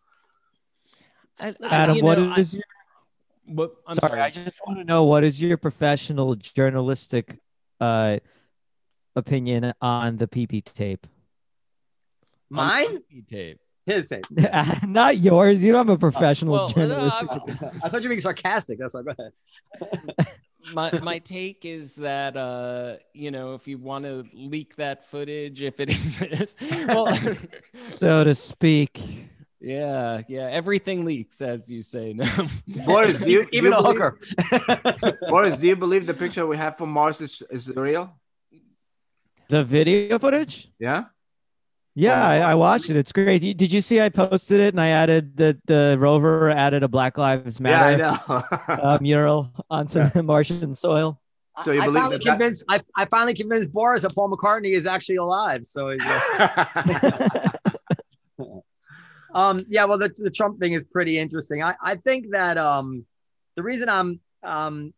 I- I- Adam, you what know, is I- your what- I'm sorry, sorry. I just want to know what is your professional journalistic uh opinion on the P P tape? Mine? Tape. His tape. Not yours. You don't have a professional well, uh, journalistic. I- opinion. I thought you were being sarcastic. That's why. Go ahead. my my take is that uh you know, if you want to leak that footage, if it exists, well, so to speak. yeah, yeah, everything leaks, as you say now. Boris, do you, do Even you a believe, hooker. Boris, do you believe the picture we have from Mars is, is real? The video footage? Yeah. Yeah, Oh, I, I awesome. watched it. It's great. You- Did you see I posted it and I added the the rover added a Black Lives Matter Yeah, I know. uh, mural onto the Martian soil? So you I believe finally that that- convinced. I, I finally convinced Boris that Paul McCartney is actually alive. So, yeah. um, yeah. Well, the, the Trump thing is pretty interesting. I, I think that um, the reason I'm um,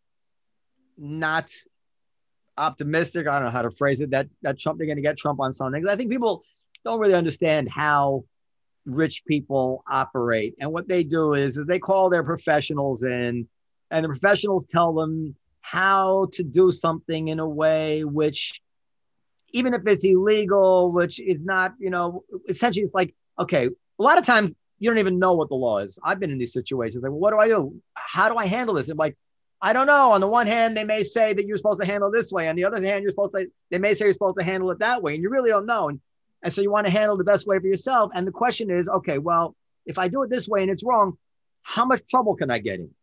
not optimistic, I don't know how to phrase it, that that Trump they're going to get Trump on something. 'Cause I think people don't really understand how rich people operate, and what they do is, is they call their professionals in, and the professionals tell them how to do something in a way which, even if it's illegal, which is not, you know, essentially it's like, okay, a lot of times you don't even know what the law is. I've been in these situations. Like, well, what do I do? How do I handle this? I'm like, I don't know. On the one hand, they may say that you're supposed to handle this way. On the other hand, you're supposed to, they may say you're supposed to handle it that way. And you really don't know. And, and so you want to handle the best way for yourself. And the question is, okay, well, if I do it this way and it's wrong, how much trouble can I get in?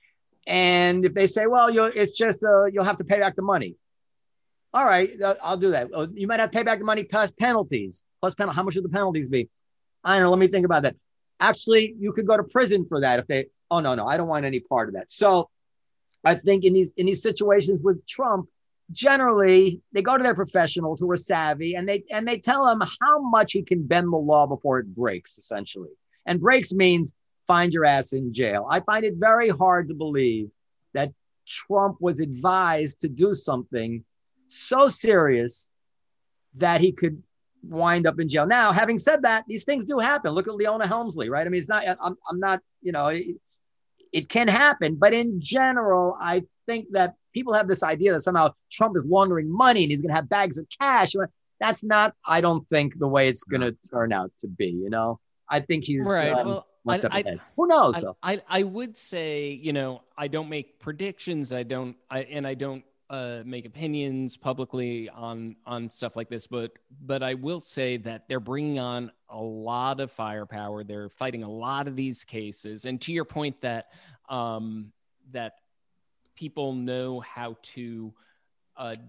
And if they say, well, you'll, it's just, uh, you'll have to pay back the money. All right, uh, I'll do that. Uh, you might have to pay back the money plus penalties. Plus penalty. How much would the penalties be? I don't know. Let me think about that. Actually, you could go to prison for that if they, oh, no, no, I don't want any part of that. So I think in these in these situations with Trump, generally they go to their professionals who are savvy, and they and they tell him how much he can bend the law before it breaks, essentially. And breaks means find your ass in jail. I find it very hard to believe that Trump was advised to do something so serious that he could wind up in jail. Now, having said that, these things do happen. Look at Leona Helmsley, right? I mean, it's not, I'm, I'm not, you know, it, it can happen, but in general, I think that people have this idea that somehow Trump is laundering money and he's going to have bags of cash. That's not, I don't think, the way it's going to turn out to be, you know? I think he's Right. um, Well, one I- step I- ahead. Who knows, I, though? I I would say, you know, I don't make predictions. I don't, I and I don't uh, make opinions publicly on on stuff like this. But but I will say that they're bringing on a lot of firepower. They're fighting a lot of these cases. And to your point that um, that people know how to uh,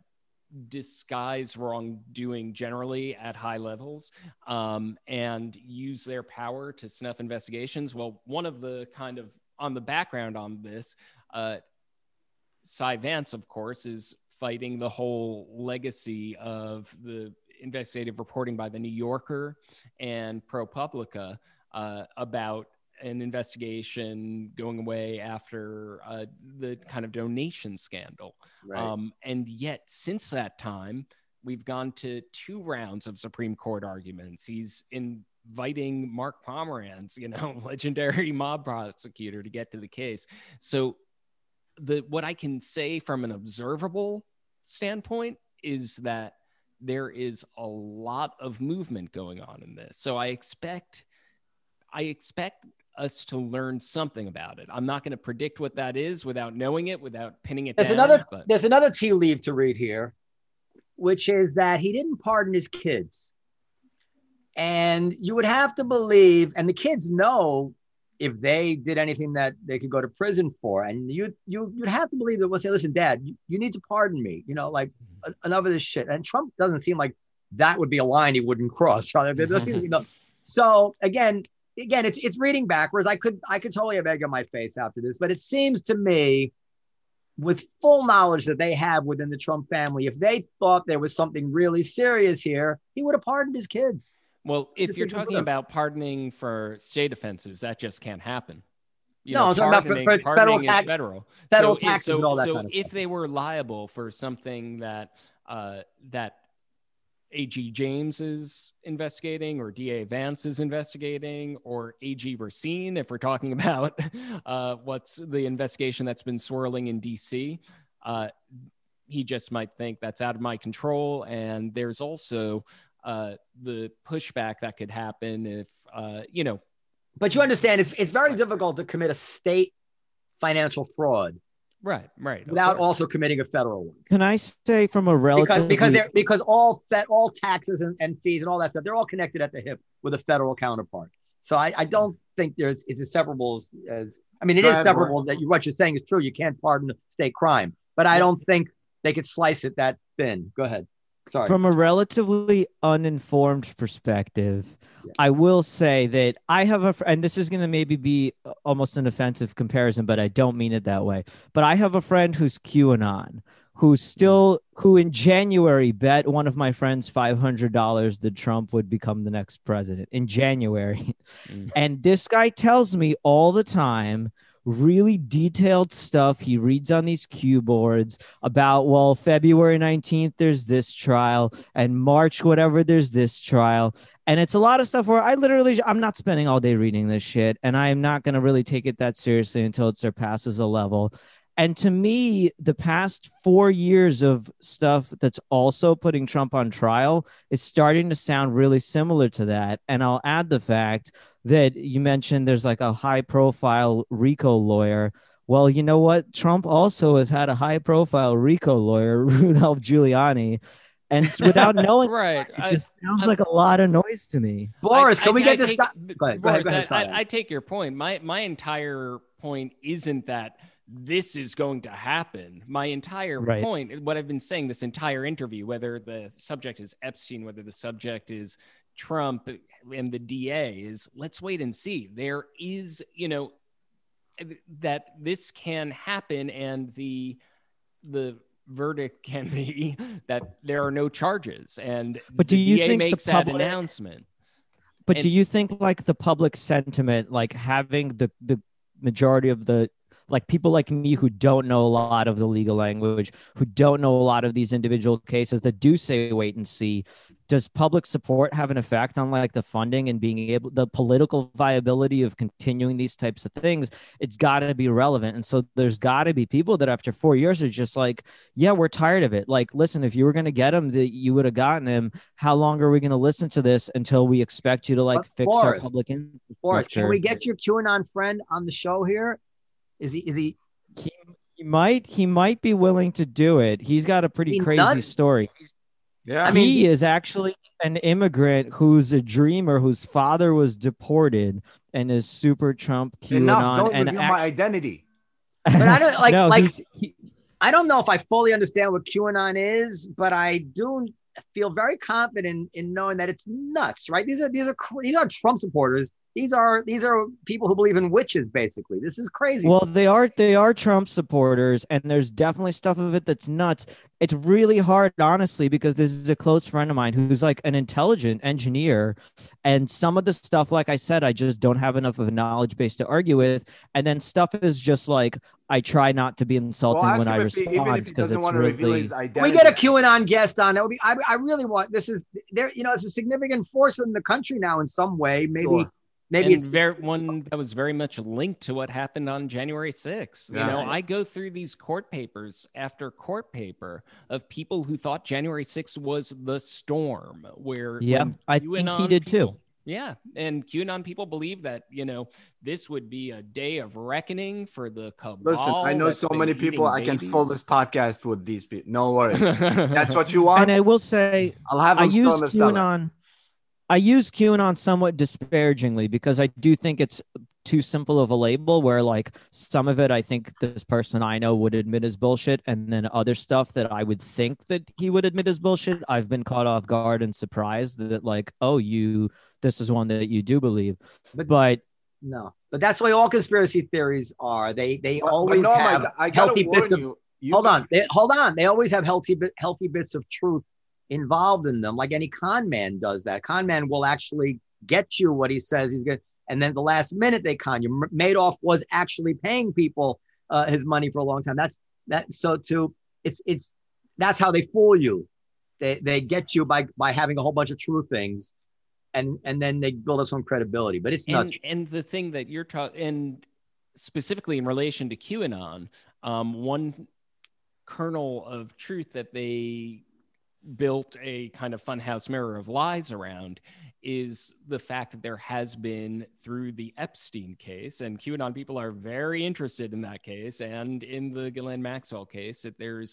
disguise wrongdoing generally at high levels um, and use their power to snuff investigations. Well, one of the kind of on the background on this, uh, Cy Vance, of course, is fighting the whole legacy of the investigative reporting by the New Yorker and ProPublica uh, about an investigation going away after uh, the kind of donation scandal. Right. Um, and yet, since that time, we've gone to two rounds of Supreme Court arguments. He's inviting Mark Pomerantz, you know, legendary mob prosecutor, to get to the case. So the what I can say from an observable standpoint is that there is a lot of movement going on in this. So I expect, I expect us to learn something about it. I'm not going to predict what that is without knowing it, without pinning it There's down. another but- there's another tea leaf to read here, which is that he didn't pardon his kids. And you would have to believe, and the kids know if they did anything that they could go to prison for. And you you you'd have to believe that we'll say, listen, Dad, you, you need to pardon me. You know, like enough of this shit. And Trump doesn't seem like that would be a line he wouldn't cross. Right? It doesn't, you know. So again, Again, it's it's reading backwards. I could I could totally have egg on my face after this, but it seems to me, with full knowledge that they have within the Trump family, if they thought there was something really serious here, he would have pardoned his kids. Well, if Just you're think of talking them. about pardoning for state offenses, that just can't happen. You No, know, I'm talking about for- pardoning, for federal pardoning tax- is federal. federal so, taxes so, and all that so kind of if stuff. they were liable for something that uh, that A G James is investigating, or D A Vance is investigating, or A G Racine, if we're talking about uh, what's the investigation that's been swirling in D C, uh, he just might think that's out of my control. And there's also uh, the pushback that could happen if, uh, you know. But you understand, it's it's very difficult to commit a state financial fraud Right, right. of without course. also committing a federal one. Can I say from a Because relatively because they're because all that all taxes and, and fees and all that stuff, they're all connected at the hip with a federal counterpart. So I, I don't think there's it's as separable as, as I mean it Go is ahead, separable Warren. that you, what you're saying is true. You can't pardon a state crime, but I don't think they could slice it that thin. Go ahead. Sorry. From a relatively uninformed perspective, Yeah. I will say that I have a, fr- and this is going to maybe be almost an offensive comparison, but I don't mean it that way. But I have a friend who's QAnon, who's still, who in January bet one of my friends five hundred dollars that Trump would become the next president in January. Mm. And this guy tells me all the time really detailed stuff he reads on these cue boards about, well, February nineteenth, there's this trial, and March, whatever, there's this trial. And it's a lot of stuff where I literally, I'm not spending all day reading this shit, and I am not going to really take it that seriously until it surpasses a level. And to me, the past four years of stuff that's also putting Trump on trial is starting to sound really similar to that. And I'll add the fact that you mentioned there's like a high profile RICO lawyer. Well, you know what? Trump also has had a high profile RICO lawyer, Rudolph Giuliani. And it's without knowing, Right. it I- just sounds I'm- like a lot of noise to me. Boris, I- can we I- get I this? take- Stop- Go ahead. Go ahead. Boris, Go ahead. I, Scott. I, I take your point. My my entire point isn't that this is going to happen. My entire Right. point, what I've been saying this entire interview, whether the subject is Epstein, whether the subject is Trump and the D A, is let's wait and see. There is, you know, that this can happen, and the the verdict can be that there are no charges, and But the do you D A think the makes that public- announcement. But And- do you think like the public sentiment, like having the the majority of the, like people like me who don't know a lot of the legal language, who don't know a lot of these individual cases, that do say wait and see, does public support have an effect on like the funding and being able, the political viability of continuing these types of things? It's got to be relevant. And so there's got to be people that after four years are just like, yeah, we're tired of it. Like, listen, if you were going to get him, that you would have gotten him. How long are we going to listen to this until we expect you to like But fix our Boris, public Boris, can infrastructure? we get your QAnon friend on the show here? Is he? Is he? He, he might he might be willing to do it. He's got a pretty He crazy nuts? story. He's, Yeah. I mean- he is actually an immigrant who's a dreamer, whose father was deported and is super Trump QAnon. Enough. Don't and reveal act- my identity. But I don't like no, like. he's, he, I don't know if I fully understand what QAnon is, but I do feel very confident in knowing that it's nuts, right? These are these are these are Trump supporters. These are these are people who believe in witches, basically. This is crazy. Well, they are they are Trump supporters, and there's definitely stuff of it that's nuts. It's really hard, honestly, because this is a close friend of mine who's like an intelligent engineer, and some of the stuff, like I said, I just don't have enough of a knowledge base to argue with. And then stuff is just like I try not to be insulting Well, ask when I him if he- even respond if he because doesn't it's want to reveal really. his Can identity. we get a QAnon guest on? That would be. I, I really want. This is there. You know, it's a significant force in the country now in some way. Maybe. Sure. Maybe and it's very one that was very much linked to what happened on January sixth. Yeah. You know, I go through these court papers after court paper of people who thought January sixth was the storm, where Yeah, when I think he QAnon did too. people- Yeah, and QAnon people believe that, you know, this would be a day of reckoning for the cabal. Listen, I know that's so been many people. I eating can fill babies. this podcast with these people. No worries. That's what you want. And I will say, I'll have I them still use in the cellar. QAnon. I use QAnon somewhat disparagingly because I do think it's too simple of a label where like some of it I think this person I know would admit is bullshit, and then other stuff that I would think that he would admit is bullshit, I've been caught off guard and surprised that like, oh, you this is one that you do believe. But- But no, but that's the way all conspiracy theories are. They they But- but always Norm, I have got- I gotta healthy warn bits of. you, you Hold can- on, they, hold on. They always have healthy bit healthy bits of truth involved in them. Like any con man does that. Con man will actually get you what he says he's going, and then at the last minute they con you. Madoff was actually paying people uh, his money for a long time. That's that. So to it's it's that's how they fool you. They they get you by by having a whole bunch of true things, and and then they build up some credibility. But it's nuts. And, and the thing that you're talking, and specifically in relation to QAnon, um, one kernel of truth that they built a kind of funhouse mirror of lies around is the fact that there has been, through the Epstein case, and QAnon people are very interested in that case, and in the Ghislaine Maxwell case, that there's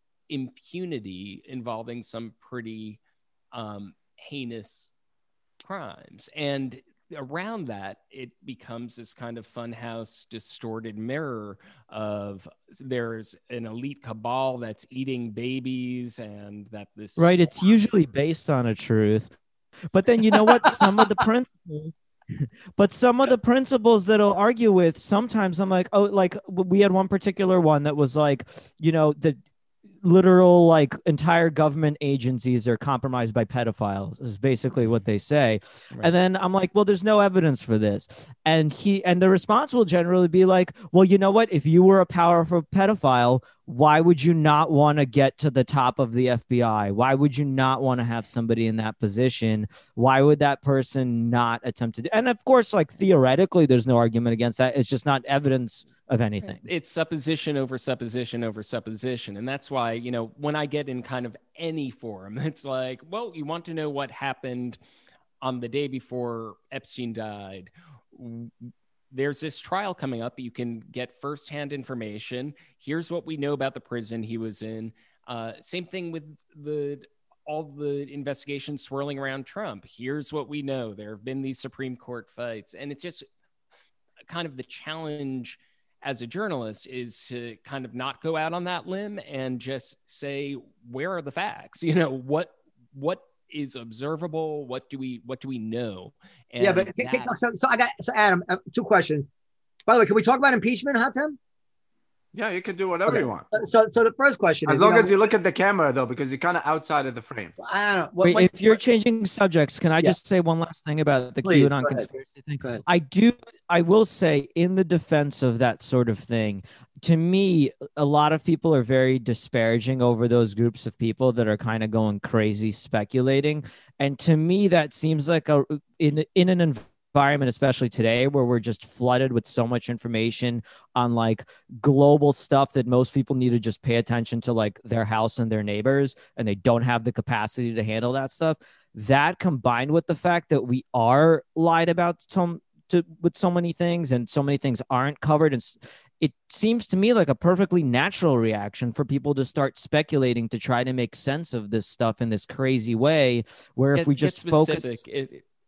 impunity involving some pretty um, heinous crimes. And around that, it becomes this kind of funhouse distorted mirror of there's an elite cabal that's eating babies, and that this right, it's usually based on a truth. But then you know what? Some of the principles, but some of the principles that I'll argue with, sometimes I'm like, oh, like we had one particular one that was like, you know, the literal like entire government agencies are compromised by pedophiles is basically what they say. Right. And then I'm like, well, there's no evidence for this. And he and the response will generally be like, well, you know what? If you were a powerful pedophile, why would you not want to get to the top of the F B I? Why would you not want to have somebody in that position? Why would that person not attempt to do? And of course, like theoretically, there's no argument against that. It's just not evidence of anything. It's supposition over supposition over supposition. And that's why, you know, when I get in kind of any forum, it's like, well, you want to know what happened on the day before Epstein died. There's this trial coming up. You can get firsthand information. Here's what we know about the prison he was in. Uh, same thing with the all the investigations swirling around Trump. Here's what we know. There have been these Supreme Court fights. And it's just kind of the challenge as a journalist is to kind of not go out on that limb and just say, where are the facts? You know, what what is observable? What do we what do we know? And yeah, but that- so, so I got so Adam, uh, two questions. By the way, can we talk about impeachment, Hatem? Yeah, you can do whatever Okay. you want. So, so the first question As is, long you know, as you look at the camera, though, because you're kind of outside of the frame. I don't know. What, Wait, what- if you're changing subjects, can I Yeah. just say one last thing about the Please, QAnon go ahead. conspiracy thing? Go ahead. I do, I will say, in the defense of that sort of thing, to me, a lot of people are very disparaging over those groups of people that are kind of going crazy speculating, and to me, that seems like a in in an environment. environment, especially today, where we're just flooded with so much information on like global stuff that most people need to just pay attention to like their house and their neighbors, and they don't have the capacity to handle that stuff. That combined with the fact that we are lied about some to with so many things, and so many things aren't covered, and it seems to me like a perfectly natural reaction for people to start speculating to try to make sense of this stuff in this crazy way, where if Get- we get just focus specific. It,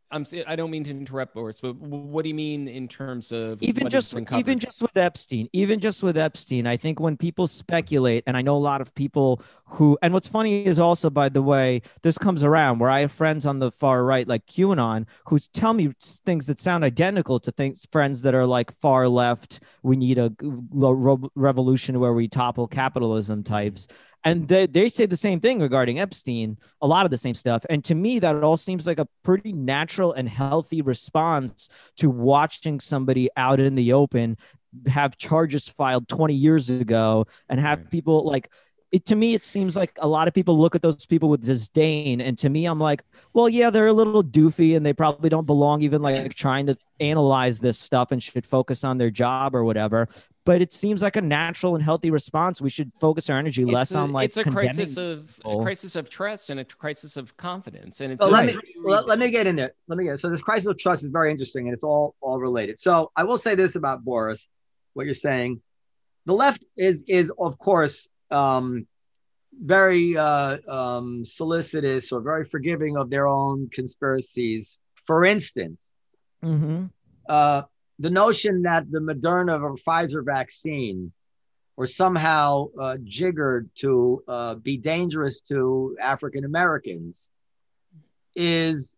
I'm. s- I don't mean to interrupt, Boris, but w- what do you mean in terms of even what just has been covered? even just with Epstein, even just with Epstein, I think when people speculate, and I know a lot of people who, and what's funny is also, by the way, this comes around where I have friends on the far right, like QAnon, who tell me s- things that sound identical to things friends that are like far left. We need a g- lo- ro- revolution where we topple capitalism types. And they, they say the same thing regarding Epstein, a lot of the same stuff. And to me, that all seems like a pretty natural and healthy response to watching somebody out in the open have charges filed twenty years ago and have Right. people like it. To me, it seems like a lot of people look at those people with disdain. And to me, I'm like, well, yeah, they're a little doofy and they probably don't belong even like trying to analyze this stuff and should focus on their job or whatever. But it seems like a natural and healthy response. We should focus our energy less It's a, on like it's a condemning crisis of a people. crisis of trust and a crisis of confidence, and it's So a let Right. me very let, let me get in there. Let me get it. So this crisis of trust is very interesting, and it's all all related. So I will say this about Boris, what you're saying, the left is is of course um, very uh, um, solicitous or very forgiving of their own conspiracies. For instance, Mhm. uh, the notion that the Moderna or Pfizer vaccine were somehow uh, jiggered to uh, be dangerous to African Americans is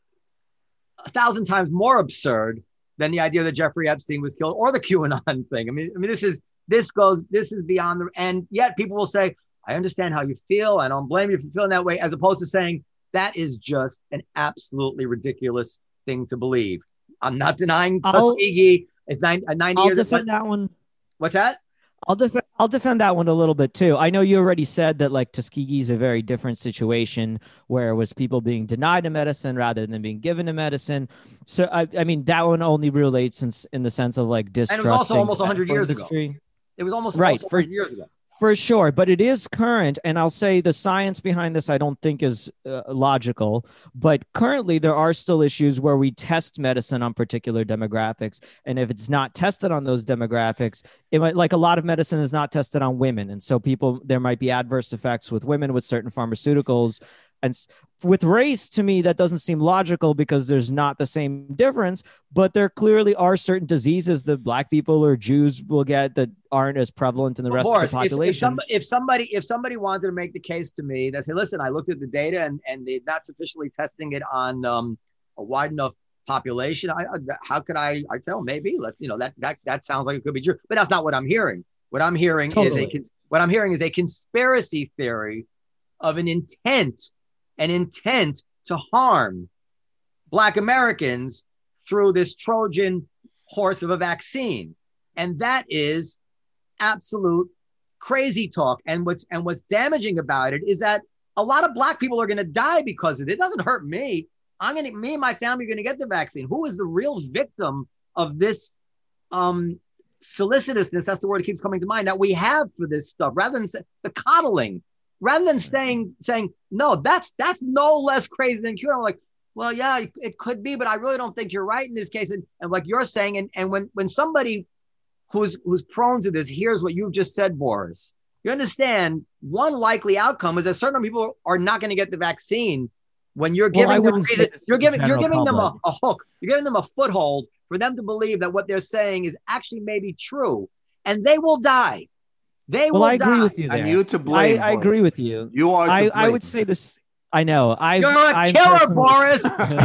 a thousand times more absurd than the idea that Jeffrey Epstein was killed or the QAnon thing. I mean, I mean, this is this goes this is beyond the, and yet people will say, I understand how you feel. I don't blame you for feeling that way, as opposed to saying that is just an absolutely ridiculous thing to believe. I'm not denying I'll- Tuskegee is nine, uh, ninety I'll years. defend What, that one. what's that? I'll defend. I'll defend that one a little bit too. I know you already said that like Tuskegee is a very different situation where it was people being denied a medicine rather than being given a medicine. So I, I mean that one only relates in, in the sense of like And distrusting. it was also almost the one hundred medical years ago. industry. It was almost, Right, almost for- one hundred years ago. For sure, but it is current, and I'll say the science behind this I don't think is uh, logical. But currently, there are still issues where we test medicine on particular demographics, and if it's not tested on those demographics, it might like a lot of medicine is not tested on women, and so people there might be adverse effects with women with certain pharmaceuticals. And s- with race, to me, that doesn't seem logical because there's not the same difference. But there clearly are certain diseases that Black people or Jews will get that aren't as prevalent in the Well, rest Boris, of the if- population. If, somebody, if somebody if somebody wanted to make the case to me that say, listen, I looked at the data and and they're not sufficiently testing it on um, a wide enough population, I, I how could I? I'd say, oh, maybe let you know that that that sounds like it could be true, but that's not what I'm hearing. What I'm hearing Totally. is a cons- what I'm hearing is a conspiracy theory of an intent, an intent to harm Black Americans through this Trojan horse of a vaccine, and that is absolute crazy talk. And what's and what's damaging about it is that a lot of Black people are going to die because of it. It doesn't hurt me. I'm gonna me and my family are going to get the vaccine. Who is the real victim of this um, solicitousness? That's the word that keeps coming to mind that we have for this stuff. Rather than say, the coddling, rather than saying saying no, that's that's no less crazy than QAnon. I'm like, well, yeah, it, it could be, but I really don't think you're right in this case. And, and like you're saying, and, and when when somebody who's who's prone to this hears what you've just said, Boris, you understand one likely outcome is that certain people are not going to get the vaccine when you're Well, giving I them wouldn't say reason, this to you're the giving you're general giving them a, public. a hook, you're giving them a foothold for them to believe that what they're saying is actually maybe true, and they will die. They Well, will I agree die. with you there. And you to blame. I, I agree Boris. with you. You are. To I, blame. I would say this. I know. I You're a I'm killer, personally- Boris.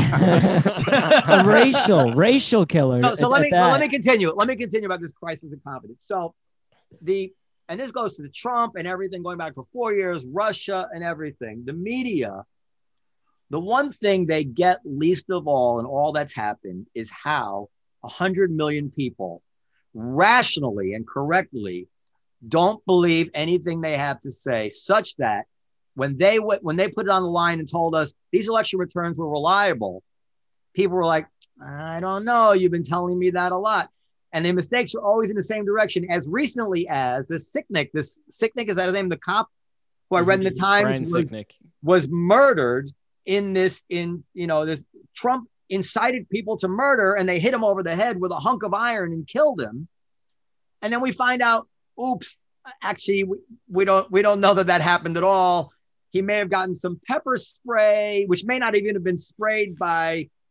a racial, racial killer. So, so at- let at me well, let that. me continue. Let me continue about this crisis of confidence. So the and this goes to the Trump and everything going back for four years, Russia and everything. The media, the one thing they get least of all in all that's happened is how a hundred million people rationally and correctly don't believe anything they have to say, such that when they when they put it on the line and told us these election returns were reliable, people were like, I don't know, you've been telling me that a lot. And the mistakes are always in the same direction. As recently as this Sicknick, this Sicknick, is that his name? The cop who I read in the Times Brian was, Sicknick. was murdered in this, in, you know, this Trump incited people to murder and they hit him over the head with a hunk of iron and killed him. And then we find out, oops, actually, we, we don't we don't know that that happened at all. He may have gotten some pepper spray, which may not even have been sprayed by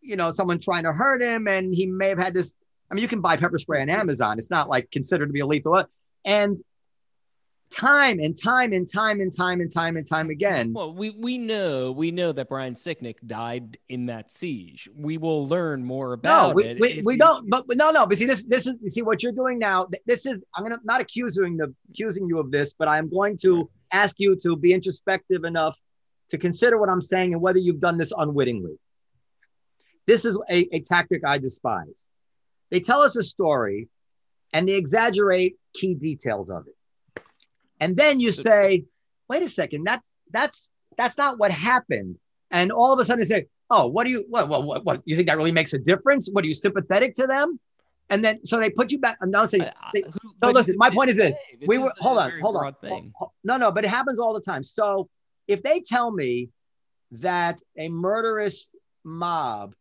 you know, someone trying to hurt him, and he may have had this. I mean, you can buy pepper spray on Amazon. It's not like considered to be a lethal. And time and time and time and time and time and time again. Well, we we know we know that Brian Sicknick died in that siege. We will learn more about no, we, it. We, we you, don't. But, but no, no. But see, this this is see what you're doing now. This is I'm gonna not accusing the accusing you of this, but I'm going to ask you to be introspective enough to consider what I'm saying and whether you've done this unwittingly. This is a, a tactic I despise. They tell us a story and they exaggerate key details of it. And then you say, wait a second, that's that's that's not what happened. And all of a sudden they say, oh, what do you what what what, what you think that really makes a difference? What, are you sympathetic to them? And then so they put you back. No, say, they, no, listen, my point is this. This we is were hold on, hold on. Thing. No, no, but it happens all the time. So if they tell me that a murderous mob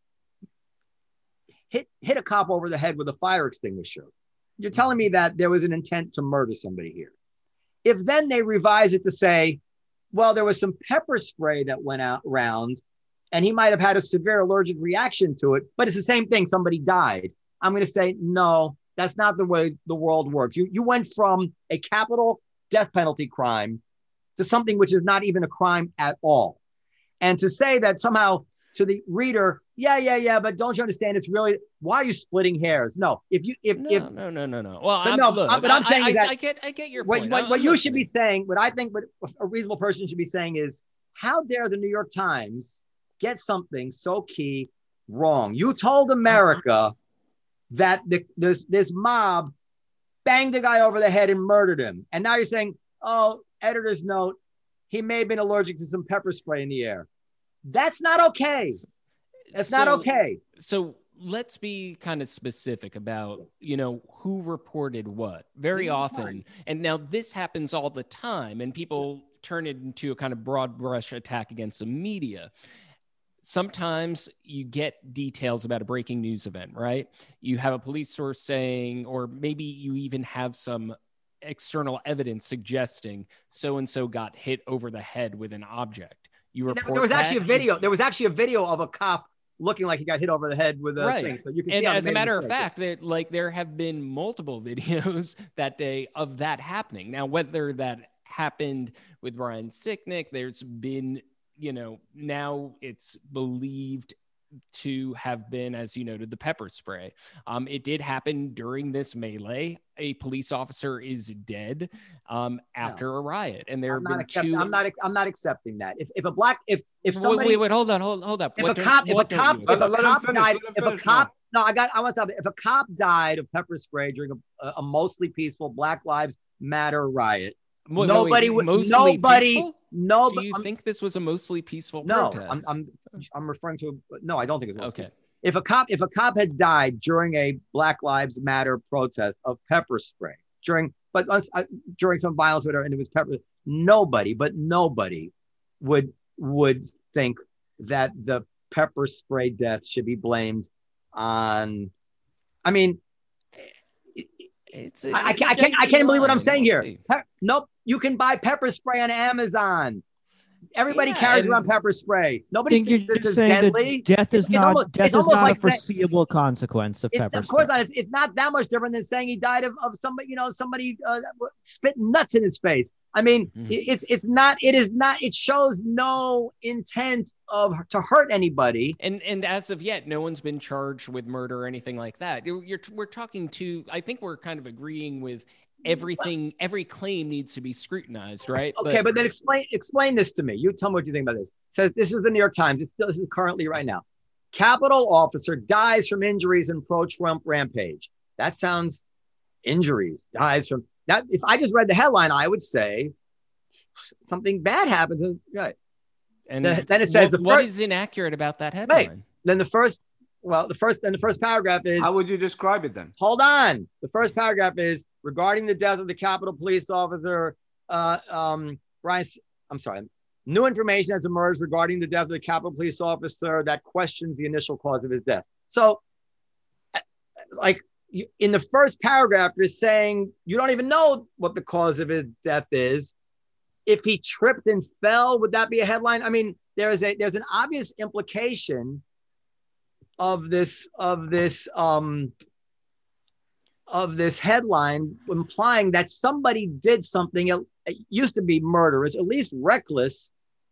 hit hit a cop over the head with a fire extinguisher, you're telling me that there was an intent to murder somebody here. If then they revise it to say, well, there was some pepper spray that went out around and he might have had a severe allergic reaction to it, but it's the same thing. Somebody died. I'm going to say, no, that's not the way the world works. You, you went from a capital death penalty crime to something which is not even a crime at all. And to say that somehow to the reader, yeah, yeah, yeah, but don't you understand? It's really, why are you splitting hairs? No, if you, if, no, if, no, no, no, no. Well, but I'm, no, look, but I'm saying I, that I, I get, I get your what, point. what, I'm what you listening. should be saying, what I think what a reasonable person should be saying is, how dare the New York Times get something so key wrong? You told America that the, this, this mob banged the guy over the head and murdered him. And now you're saying, oh, editor's note, he may have been allergic to some pepper spray in the air. That's not okay. That's so, not okay. So let's be kind of specific about, you know, who reported what very often. And now this happens all the time, and people turn it into a kind of broad brush attack against the media. Sometimes you get details about a breaking news event, right? You have a police source saying, or maybe you even have some external evidence suggesting so-and-so got hit over the head with an object. You report there was actually a that, video. There was actually a video of a cop looking like he got hit over the head with a right. thing. So you can and see as a matter of fact, that like there have been multiple videos that day of that happening. Now, whether that happened with Brian Sicknick, there's been, you know, now it's believed to have been, as you noted, the pepper spray. Um, it did happen during this melee. A police officer is dead um, after no. a riot, and there I'm have been accept- two. I'm not. I'm not accepting that. If if a black if if wait, somebody wait, wait, hold on, hold hold up. If What a cop, if a what cop, you if a Let him cop finish, died, let him if a finish cop, now. no, I got. I want to stop. If a cop died of pepper spray during a, a mostly peaceful Black Lives Matter riot, Wait, nobody wait, would. mostly Nobody. peaceful? Nobody. Do you I'm, think this was a mostly peaceful no, protest? I'm, I'm. I'm referring to. No, I don't think it's mostly. Okay. If a cop, if a cop had died during a Black Lives Matter protest of pepper spray, during, but uh, during some violence, whatever, and it was pepper, nobody, but nobody would would think that the pepper spray death should be blamed on. I mean, It's, it's, I, I, it's can't, I can't, I can't believe what I'm saying We'll here. Pe- nope, you can buy pepper spray on Amazon. Everybody Yeah, carries and- around pepper spray. I Nobody think you're thinks this just is saying deadly. that death is It's not almost- death it's is almost not like a saying- foreseeable consequence of It's, pepper of course spray. not. It's, it's not that much different than saying he died of, of somebody, you know, somebody uh, spitting nuts in his face. I mean, Mhm. it- it's it's not. It is not. It shows no intent of to hurt anybody. And and as of yet, no one's been charged with murder or anything like that. You're, you're we're talking to. I think we're kind of agreeing with everything. Every claim needs to be scrutinized, right? Okay, but, then explain explain this to me. You tell me what you think about this. It says this is the New York Times. It's still this is currently right now. Capitol officer dies from injuries in pro-Trump rampage. That sounds injuries dies from that. If I just read the headline, I would say something bad happened. Right. and the- then it says what, the what first- is inaccurate about that headline? Then the first, well, the first, then the first paragraph is. How would you describe it then? Hold on. The first paragraph is regarding the death of the Capitol Police officer, uh, um, Brian. I'm sorry. New information has emerged regarding the death of the Capitol Police officer that questions the initial cause of his death. So, like you, in the first paragraph, you're saying you don't even know what the cause of his death is. If he tripped and fell, would that be a headline? I mean, there is a there's an obvious implication of this of this um of this headline implying that somebody did something, it, it used to be murderous, at least reckless,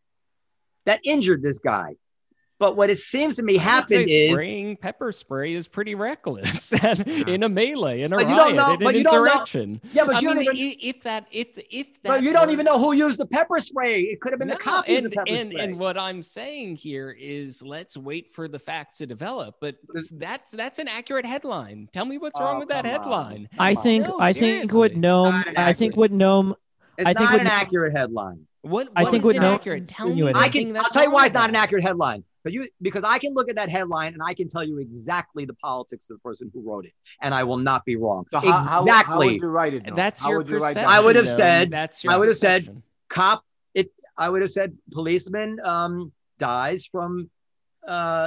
that injured this guy. But what it seems to me happened is spraying pepper spray is pretty reckless in a melee, in a but you riot, don't know, in but an you don't know. insurrection. Yeah, but I you mean, don't even. if that, if if that, But you don't were, even know who used the pepper spray. It could have been no, the cop and, used the pepper and, spray. And what I'm saying here is, let's wait for the facts to develop. But that's that's an accurate headline. Tell me what's Oh, wrong with that come on. headline. Come I on. think No, I think what seriously. Noam Not an I think accurate- what Noam It's I think not what an Noam- accurate headline. What, I what think is what Noam's inaccurate? Tell me insinuating- I anything can. that's I'll tell you why it's wrong not an about it. accurate headline. But you, because I can look at that headline and I can tell you exactly the politics of the person who wrote it, and I will not be wrong. So how, how, exactly. how would you write it? Noam? That's how your would you write that? perception. I would have though. said- That's your I would have said- perception. Cop. It. I would have said policeman um, dies from. Uh,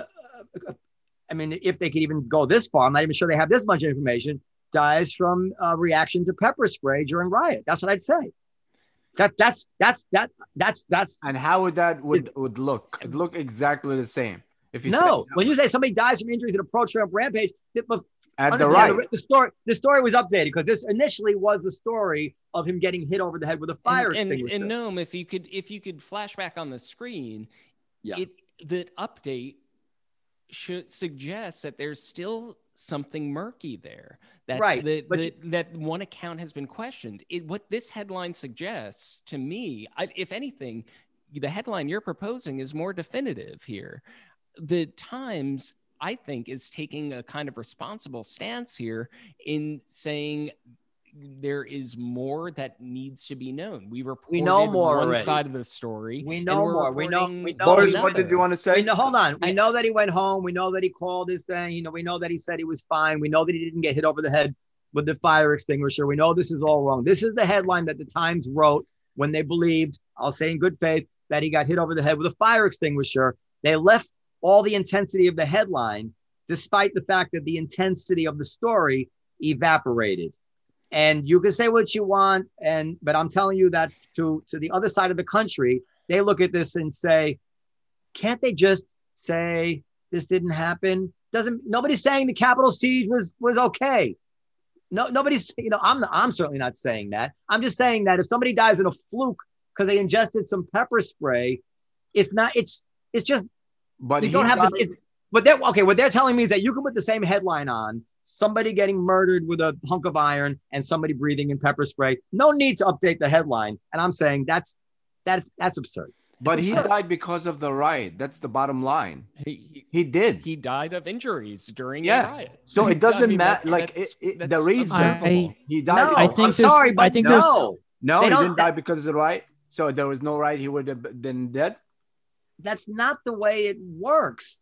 I mean, if they could even go this far, I'm not even sure they have this much information. Dies from uh, reaction to pepper spray during riot. That's what I'd say. That that's that's that that's that's And how would that would would look? It look exactly the same. If you no. said, When you say somebody dies from injuries in a pro-Trump rampage, it, but at the understand right, the story the story was updated because this initially was the story of him getting hit over the head with a fire and, and, extinguisher. and Noam, if you could if you could flash back on the screen, Yeah. it that update should suggest that there's still something murky there. That Right, that, but that, that one account has been questioned. It, what this headline suggests to me, I, if anything, the headline you're proposing is more definitive here. The Times, I think, is taking a kind of responsible stance here in saying there is more that needs to be known. We reported We know more one already. side of the story. We and know we're more. We know- reporting we know- Boris, we what did you want to say? We know, hold on. We I- know that he went home. We know that he called his thing. You know, we know that he said he was fine. We know that he didn't get hit over the head with the fire extinguisher. We know this is all wrong. This is the headline that the Times wrote when they believed, I'll say in good faith, that he got hit over the head with a fire extinguisher. They left all the intensity of the headline, despite the fact that the intensity of the story evaporated. And you can say what you want, and but I'm telling you that to, to the other side of the country, they look at this and say, can't they just say this didn't happen? Doesn't nobody's saying the Capitol siege was was okay. No, nobody's, you know, I'm I'm certainly not saying that. I'm just saying that if somebody dies in a fluke because they ingested some pepper spray, it's not, it's it's just But you he don't have got to. it- It's, but they're okay. What they're telling me is that you can put the same headline on somebody getting murdered with a hunk of iron and somebody breathing in pepper spray. No need to update the headline. And I'm saying that's that's that's absurd. but he absurd. died because of the riot. That's the bottom line. He, He did. he died of injuries during Yeah. a riot. So it doesn't I mean, matter. that- Like that's- it, it, the that's reason observable. he died. No, I think I'm there's- sorry, I but think no, no, they he don't- didn't die because of the riot. So there was no riot. He would have been dead. that's not the way it works.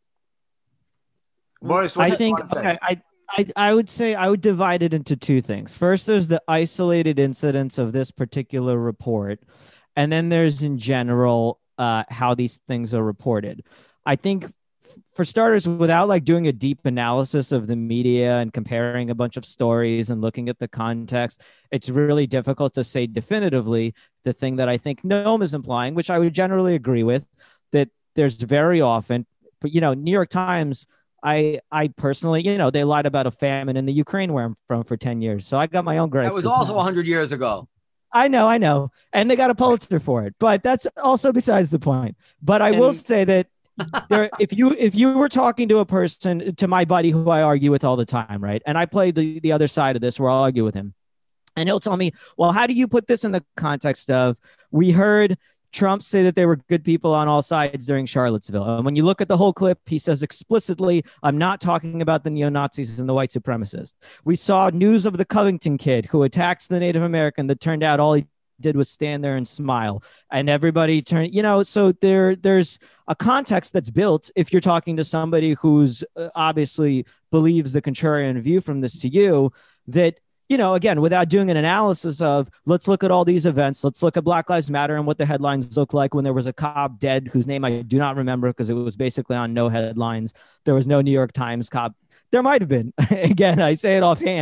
Boris, what I did you think want to say? okay, I, I I would say I would divide it into two things. First, there's the isolated incidents of this particular report, and then there's in general uh, how these things are reported. I think, for starters, without like doing a deep analysis of the media and comparing a bunch of stories and looking at the context, it's really difficult to say definitively the thing that I think Noam is implying, which I would generally agree with, that there's very often, but you know, New York Times. I I personally, you know, they lied about a famine in the Ukraine where I'm from for ten years. So I got my own gripes. That was with also that. one hundred years ago. I know, I know. And they got a Pulitzer for it. But that's also besides the point. But I will And- say that there, if you if you were talking to a person, to my buddy who I argue with all the time, right? And I play the, the other side of this where I'll argue with him. And he'll tell me, well, how do you put this in the context of we heard Trump say that they were good people on all sides during Charlottesville. And when you look at the whole clip, he says explicitly, I'm not talking about the neo-Nazis and the white supremacists. We saw news of the Covington kid who attacked the Native American that turned out all he did was stand there and smile. And everybody turned, you know, so there, there's a context that's built if you're talking to somebody who's uh, obviously believes the contrarian view from this to you, that you know, again, without doing an analysis of let's look at all these events, let's look at Black Lives Matter and what the headlines look like when there was a cop dead whose name I do not remember because it was basically on no headlines. There was no New York Times cop. There might have been. Again, I say it offhand.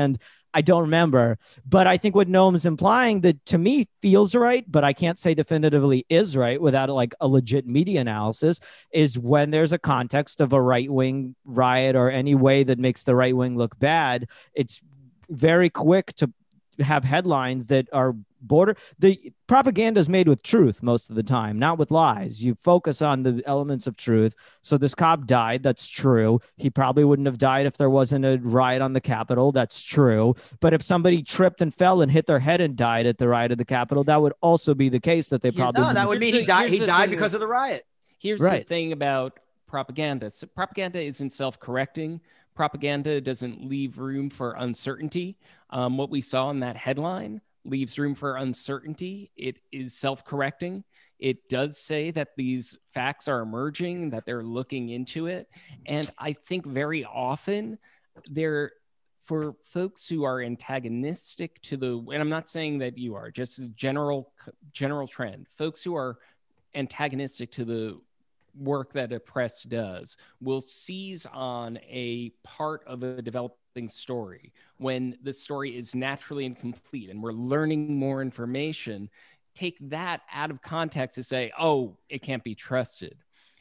I don't remember. But I think what Noam's implying that to me feels right, but I can't say definitively is right without like a legit media analysis, is when there's a context of a right-wing riot or any way that makes the right wing look bad, it's very quick to have headlines that are border. The propaganda is made with truth most of the time, not with lies. You focus on the elements of truth. So this cop died. That's true. He probably wouldn't have died if there wasn't a riot on the Capitol. That's true. But if somebody tripped and fell and hit their head and died at the riot of the Capitol, that would also be the case that they probably. No, that would be he died. He died because of the riot. Here's right. the thing about propaganda. So propaganda isn't self-correcting. Propaganda doesn't leave room for uncertainty. Um, what we saw in that headline leaves room for uncertainty. It is self-correcting. It does say that these facts are emerging, that they're looking into it. And I think very often they're, for folks who are antagonistic to the, and I'm not saying that you are, just as general, general trend, folks who are antagonistic to the work that a press does will seize on a part of a developing story when the story is naturally incomplete and we're learning more information, take that out of context to say, oh, it can't be trusted.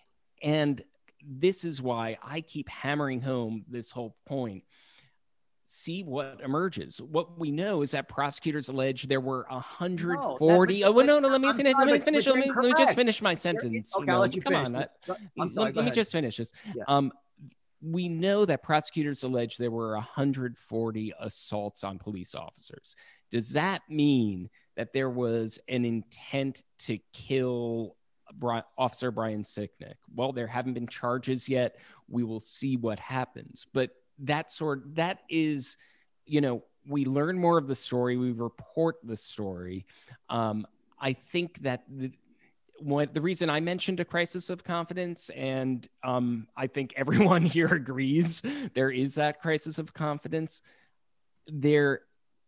And this is why I keep hammering home this whole point. See what emerges. What we know is that prosecutors allege there were one hundred forty. No, oh, well, no, no, let me finish. Let me finish. Let me, let me just finish my sentence. Okay, I'll let you Come finish. on. That, I'm sorry, let, let me just finish this. Yeah. Um, we know that prosecutors allege there were one hundred forty assaults on police officers. Does that mean that there was an intent to kill Bri- Officer Brian Sicknick? Well, there haven't been charges yet. We will see what happens. But that sort that is, you know, we learn more of the story. We report the story. Um, I think that the, what, the reason I mentioned a crisis of confidence, and um, I think everyone here agrees, there is that crisis of confidence. There,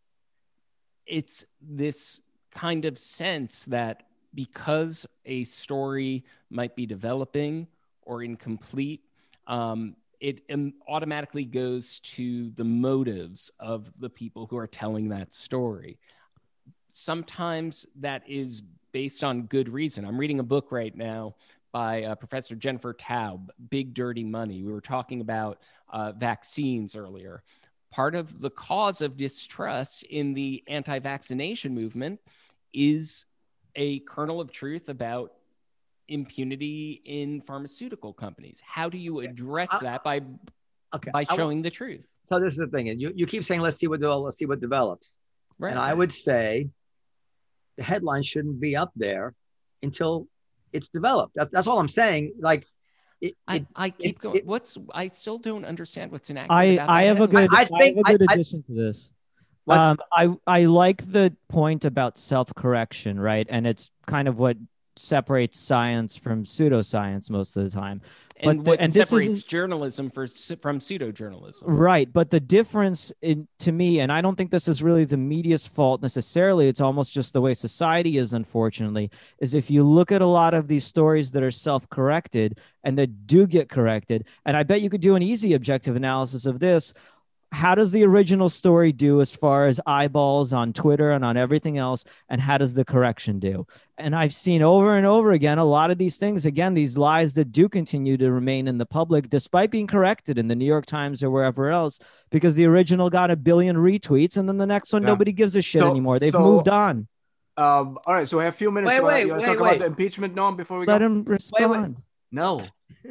it's this kind of sense that because a story might be developing or incomplete, um, it um, automatically goes to the motives of the people who are telling that story. Sometimes that is based on good reason. I'm reading a book right now by uh, Professor Jennifer Taub, Big Dirty Money. We were talking about uh, vaccines earlier. Part of the cause of distrust in the anti-vaccination movement is a kernel of truth about impunity in pharmaceutical companies. How do you address I, that by okay. by I, showing the truth? So this is the thing, and you, you keep saying let's see what develops, let's see what develops. Right. And I would say the headline shouldn't be up there until it's developed. That, that's all I'm saying. Like it, I, it, I keep it, going. It, what's I still don't understand what's inaccurate. I about I have headline. a good I, I I, think have a good I, addition I, to this. What's, Um, I I like the point about self-correction, right? And it's kind of what separates science from pseudoscience most of the time. And but what the, and this separates is journalism for, from pseudo-journalism. Right. But the difference in to me, and I don't think this is really the media's fault necessarily, it's almost just the way society is, unfortunately, is if you look at a lot of these stories that are self-corrected and that do get corrected, and I bet you could do an easy objective analysis of this. How does the original story do as far as eyeballs on Twitter and on everything else? And how does the correction do? And I've seen over and over again, a lot of these things, again, these lies that do continue to remain in the public, despite being corrected in the New York Times or wherever else, because the original got a billion retweets. And then the next one, yeah. nobody gives a shit so, anymore. They've so, moved on. Um, all right. So we have a few minutes. Wait, to, wait, you want to wait, talk wait. about the impeachment, Noam, before we Let go? him respond. Wait, wait. No.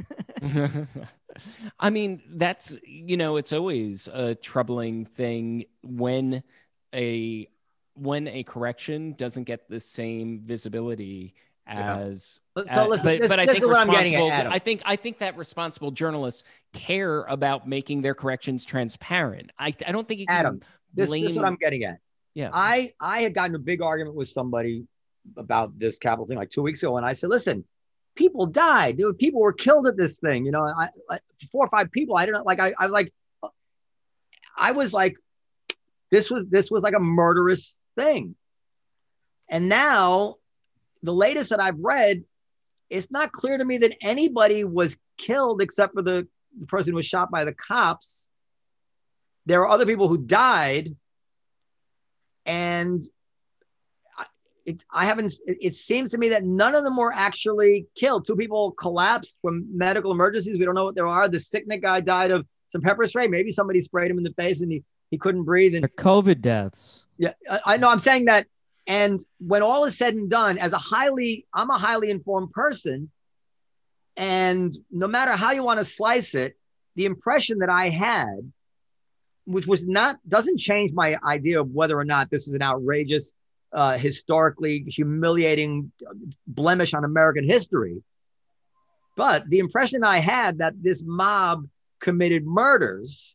I mean, that's, you know, it's always a troubling thing when a when a correction doesn't get the same visibility as yeah. so uh, listen, but, this, but I this think is what I'm getting responsible at, Adam. I think I think that responsible journalists care about making their corrections transparent. I I don't think you can Adam, this, blame... this is what I'm getting at. Yeah. I I had gotten a big argument with somebody about this Capitol thing like two weeks ago, and I said, listen, people died. There were, people were killed at this thing. You know, I, I four or five people. I didn't like. I, I was like, I was like, this was this was like a murderous thing. And now, the latest that I've read, it's not clear to me that anybody was killed except for the, the person who was shot by the cops. There are other people who died, and I, it, I haven't. It, it seems to me that none of them were actually killed. Two people collapsed from medical emergencies. We don't know what there are. The Sicknick guy died of some pepper spray. Maybe somebody sprayed him in the face and he he couldn't breathe. And They're COVID deaths. yeah, I, I know. I'm saying that. And when all is said and done, as a highly, I'm a highly informed person, and no matter how you want to slice it, the impression that I had, which was not, doesn't change my idea of whether or not this is an outrageous, uh, historically humiliating blemish on American history. But the impression I had that this mob committed murders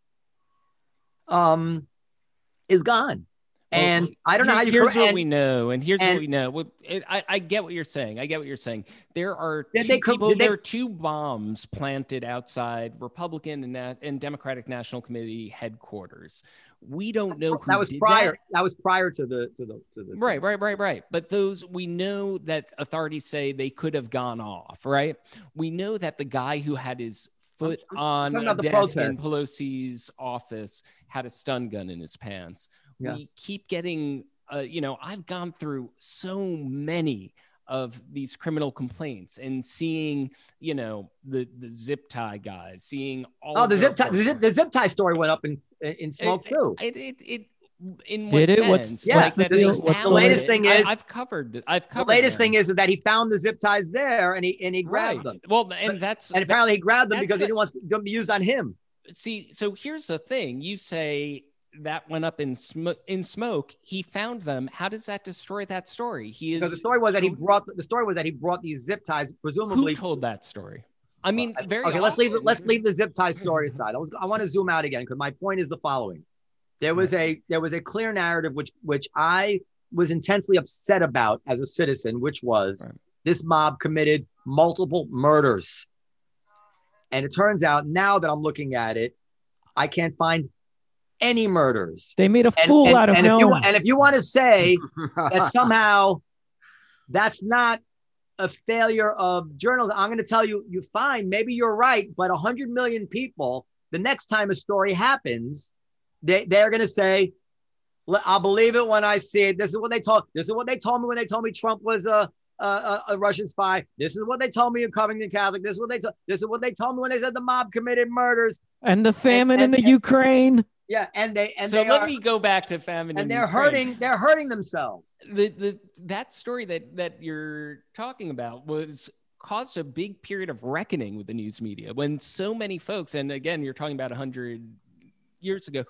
um, is gone. And well, I don't know how you. Here's cor- what and, we know, and here's and, what we know. Well, it, I, I get what you're saying. I get what you're saying. There are Did two they co- people. did they- There are two bombs planted outside Republican and, Nat- and Democratic National Committee headquarters. We don't know who that was did prior. That. That was prior to the to the to the. Right, right, right, right. But those, we know that authorities say they could have gone off. Right. We know that the guy who had his foot I'm on talking a about the desk in protest. Pelosi's office had a stun gun in his pants. Yeah. We keep getting. Uh, you know, I've gone through so many of these criminal complaints and seeing, you know, the the zip tie guys, seeing all. Oh, the of zip their tie. The zip, the zip tie story went up in in smoke it, too. It it, it in Did what it? What's- sense? Yeah, Like the that deal? they What's the latest found thing it. is- I, I've covered. I've The covered. latest them. thing is that he found the zip ties there and he and he grabbed Right. them. Well, and But- that's And apparently he grabbed them That's because the- he didn't want them to be used on him. see. So here's the thing: you say that went up in smoke. In smoke, he found them. How does that destroy that story? He is. Because the story was that he to- brought the story was that he brought these zip ties, Who presumably. told that story? I mean, I- very. okay, let's leave it. often- Let's leave the zip tie story aside. I, was, I want to zoom out again because my point is the following: there was a there was a clear narrative which which I was intensely upset about as a citizen, which was Right. this mob committed multiple murders, and it turns out now that I'm looking at it, I can't find any murders. They made a And, fool and- out of and if you Noam. wa- and if you want to say that somehow that's not a failure of journalism, I'm going to tell you, you fine, maybe you're right, but one hundred million people, the next time a story happens, they, they're going to say, "L- I'll believe it when I see it. This is what they told, this is what they told me when they told me Trump was a, a, a, a Russian spy. This is what they told me in Covington Catholic. This is what they told, this is what they told me when they said the mob committed murders. And the famine and- in the and- Ukraine. Yeah. And they, and so they let are, me go back to famine. and in they're Ukraine. hurting, they're hurting themselves. The the that story that that you're talking about was caused a big period of reckoning with the news media when so many folks, and again, you're talking about a hundred years ago,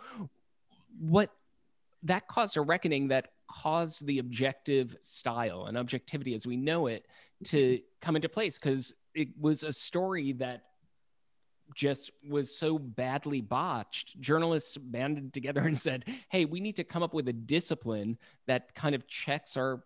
what that caused a reckoning that caused the objective style and objectivity as we know it to come into place because it was a story that just was so badly botched. Journalists banded together and said, hey, we need to come up with a discipline that kind of checks our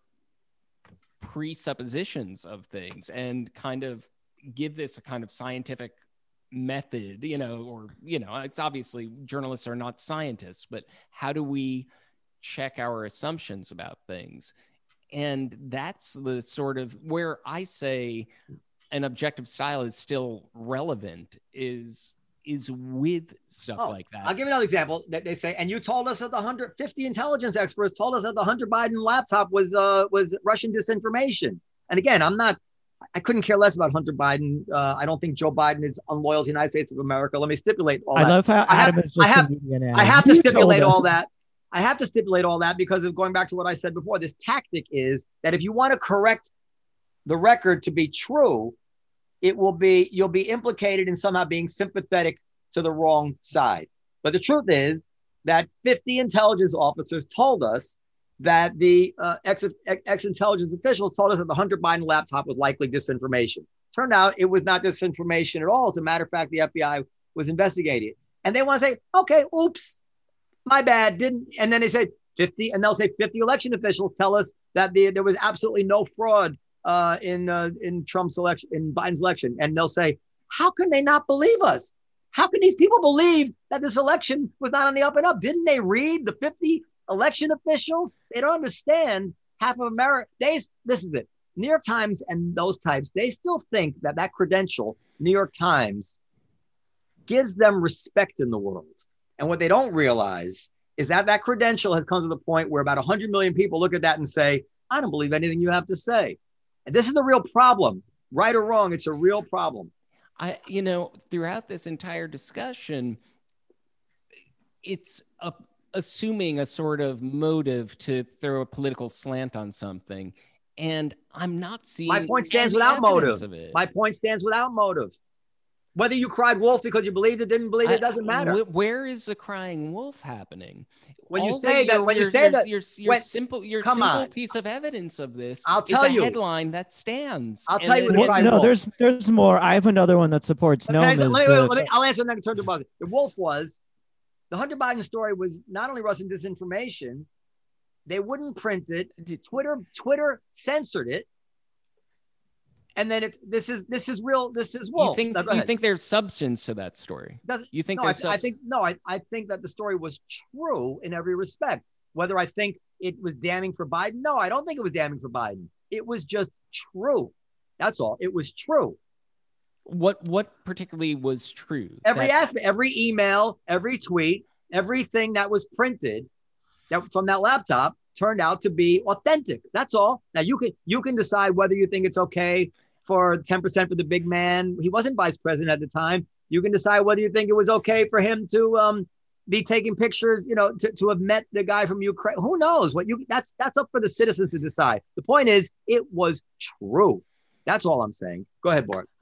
presuppositions of things and kind of give this a kind of scientific method, you know, or, you know, it's obviously journalists are not scientists, but how do we check our assumptions about things? And that's the sort of where I say an objective style is still relevant is is with stuff Oh, like that. I'll give you another example that they say, and you told us that the one hundred fifty intelligence experts told us that the Hunter Biden laptop was uh, was Russian disinformation. And again, I'm not, I couldn't care less about Hunter Biden. Uh, I don't think Joe Biden is unloyal to the United States of America. Let me stipulate all I that. love how I have- Adam is just I have- a media now. I have to You stipulate told all us. that. I have to stipulate all that because of going back to what I said before. This tactic is that if you want to correct the record to be true, it will be, you'll be implicated in somehow being sympathetic to the wrong side. But the truth is that fifty intelligence officers told us that the uh, ex, ex intelligence officials told us that the Hunter Biden laptop was likely disinformation. Turned out it was not disinformation at all. As a matter of fact, the F B I was investigating it. And they want to say, okay, oops, my bad, didn't. And then they said fifty, and they'll say fifty election officials tell us that the, there was absolutely no fraud uh, in uh, in Trump's election, in Biden's election. And they'll say, how can they not believe us? How can these people believe that this election was not on the up and up? Didn't they read the fifty election officials? They don't understand half of America. They, this is it. New York Times and those types, they still think that that credential, New York Times, gives them respect in the world. And what they don't realize is that that credential has come to the point where about one hundred million people look at that and say, I don't believe anything you have to say. And this is a real problem. Right or wrong, it's a real problem. I, you know, throughout this entire discussion, it's a, assuming a sort of motive to throw a political slant on something. And I'm not seeing My point stands any without evidence motive. of it. My point stands without motive. Whether you cried wolf because you believed it, didn't believe it, it doesn't matter. Wh- Where is the crying wolf happening? When you All say that, your- when you your- say your- that, your, your when- simple, your come simple on. piece of evidence of this I'll is tell a you. headline that stands. I'll And tell you then- what Well, crying no, wolf. there's there's more. I have another one that supports Can I Noam say- as let me- the- let me- I'll answer and then turn to Buzz. The wolf was the Hunter Biden story was not only Russian disinformation, they wouldn't print it. Twitter Twitter censored it, and then it's this is this is real. This is wolf. You think Now, go you ahead. think there's substance to that story? Doesn't- You think no, I, there's I substance? think no, I, I think that the story was true in every respect. Whether I think it was damning for Biden, no, I don't think it was damning for Biden. It was just true. That's all. It was true. What what particularly was true? Every That- aspect, every email, every tweet, everything that was printed that from that laptop turned out to be authentic. That's all. Now you can you can decide whether you think it's okay for ten percent for the big man. He wasn't vice president at the time. You can decide whether you think it was okay for him to um, be taking pictures, you know, to, to have met the guy from Ukraine. Who knows what you that's that's up for the citizens to decide. The point is it was true. That's all I'm saying. Go ahead, Boris.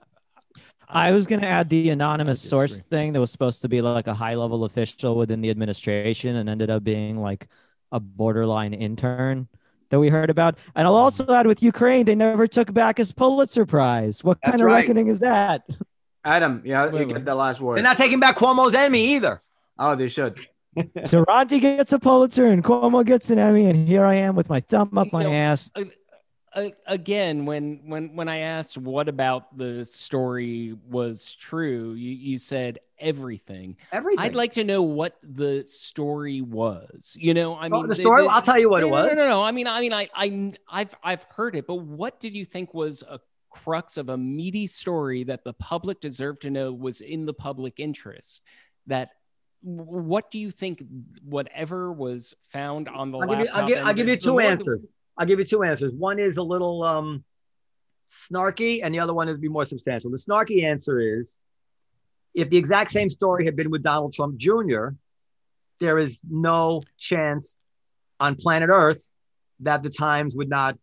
I was going to add the anonymous I source disagree. thing that was supposed to be like a high level official within the administration and ended up being like a borderline intern that we heard about. And I'll also add with Ukraine, they never took back his Pulitzer Prize. What That's kind of right. reckoning is that? Adam, yeah, Wait, you wait. get the last word. They're not taking back Cuomo's Emmy either. Oh, they should. So Ronti gets a Pulitzer and Cuomo gets an Emmy, and here I am with my thumb up my You know, ass. Uh, again, when when when I asked what about the story was true, you, you said everything. Everything. I'd like to know what the story was. You know, I Oh, mean, the story. I'll tell you what no, it no, was. No, no, no. I mean, I mean, I, I, I've, I've heard it, but what did you think was a crux of a meaty story that the public deserved to know was in the public interest? That, what do you think? Whatever was found on the I'll give you, laptop. I'll give, and I'll give the- you the two more- answers. I'll give you two answers. One is a little um, snarky, and the other one is be more substantial. The snarky answer is, if the exact same story had been with Donald Trump Junior, there is no chance on planet Earth that the Times would not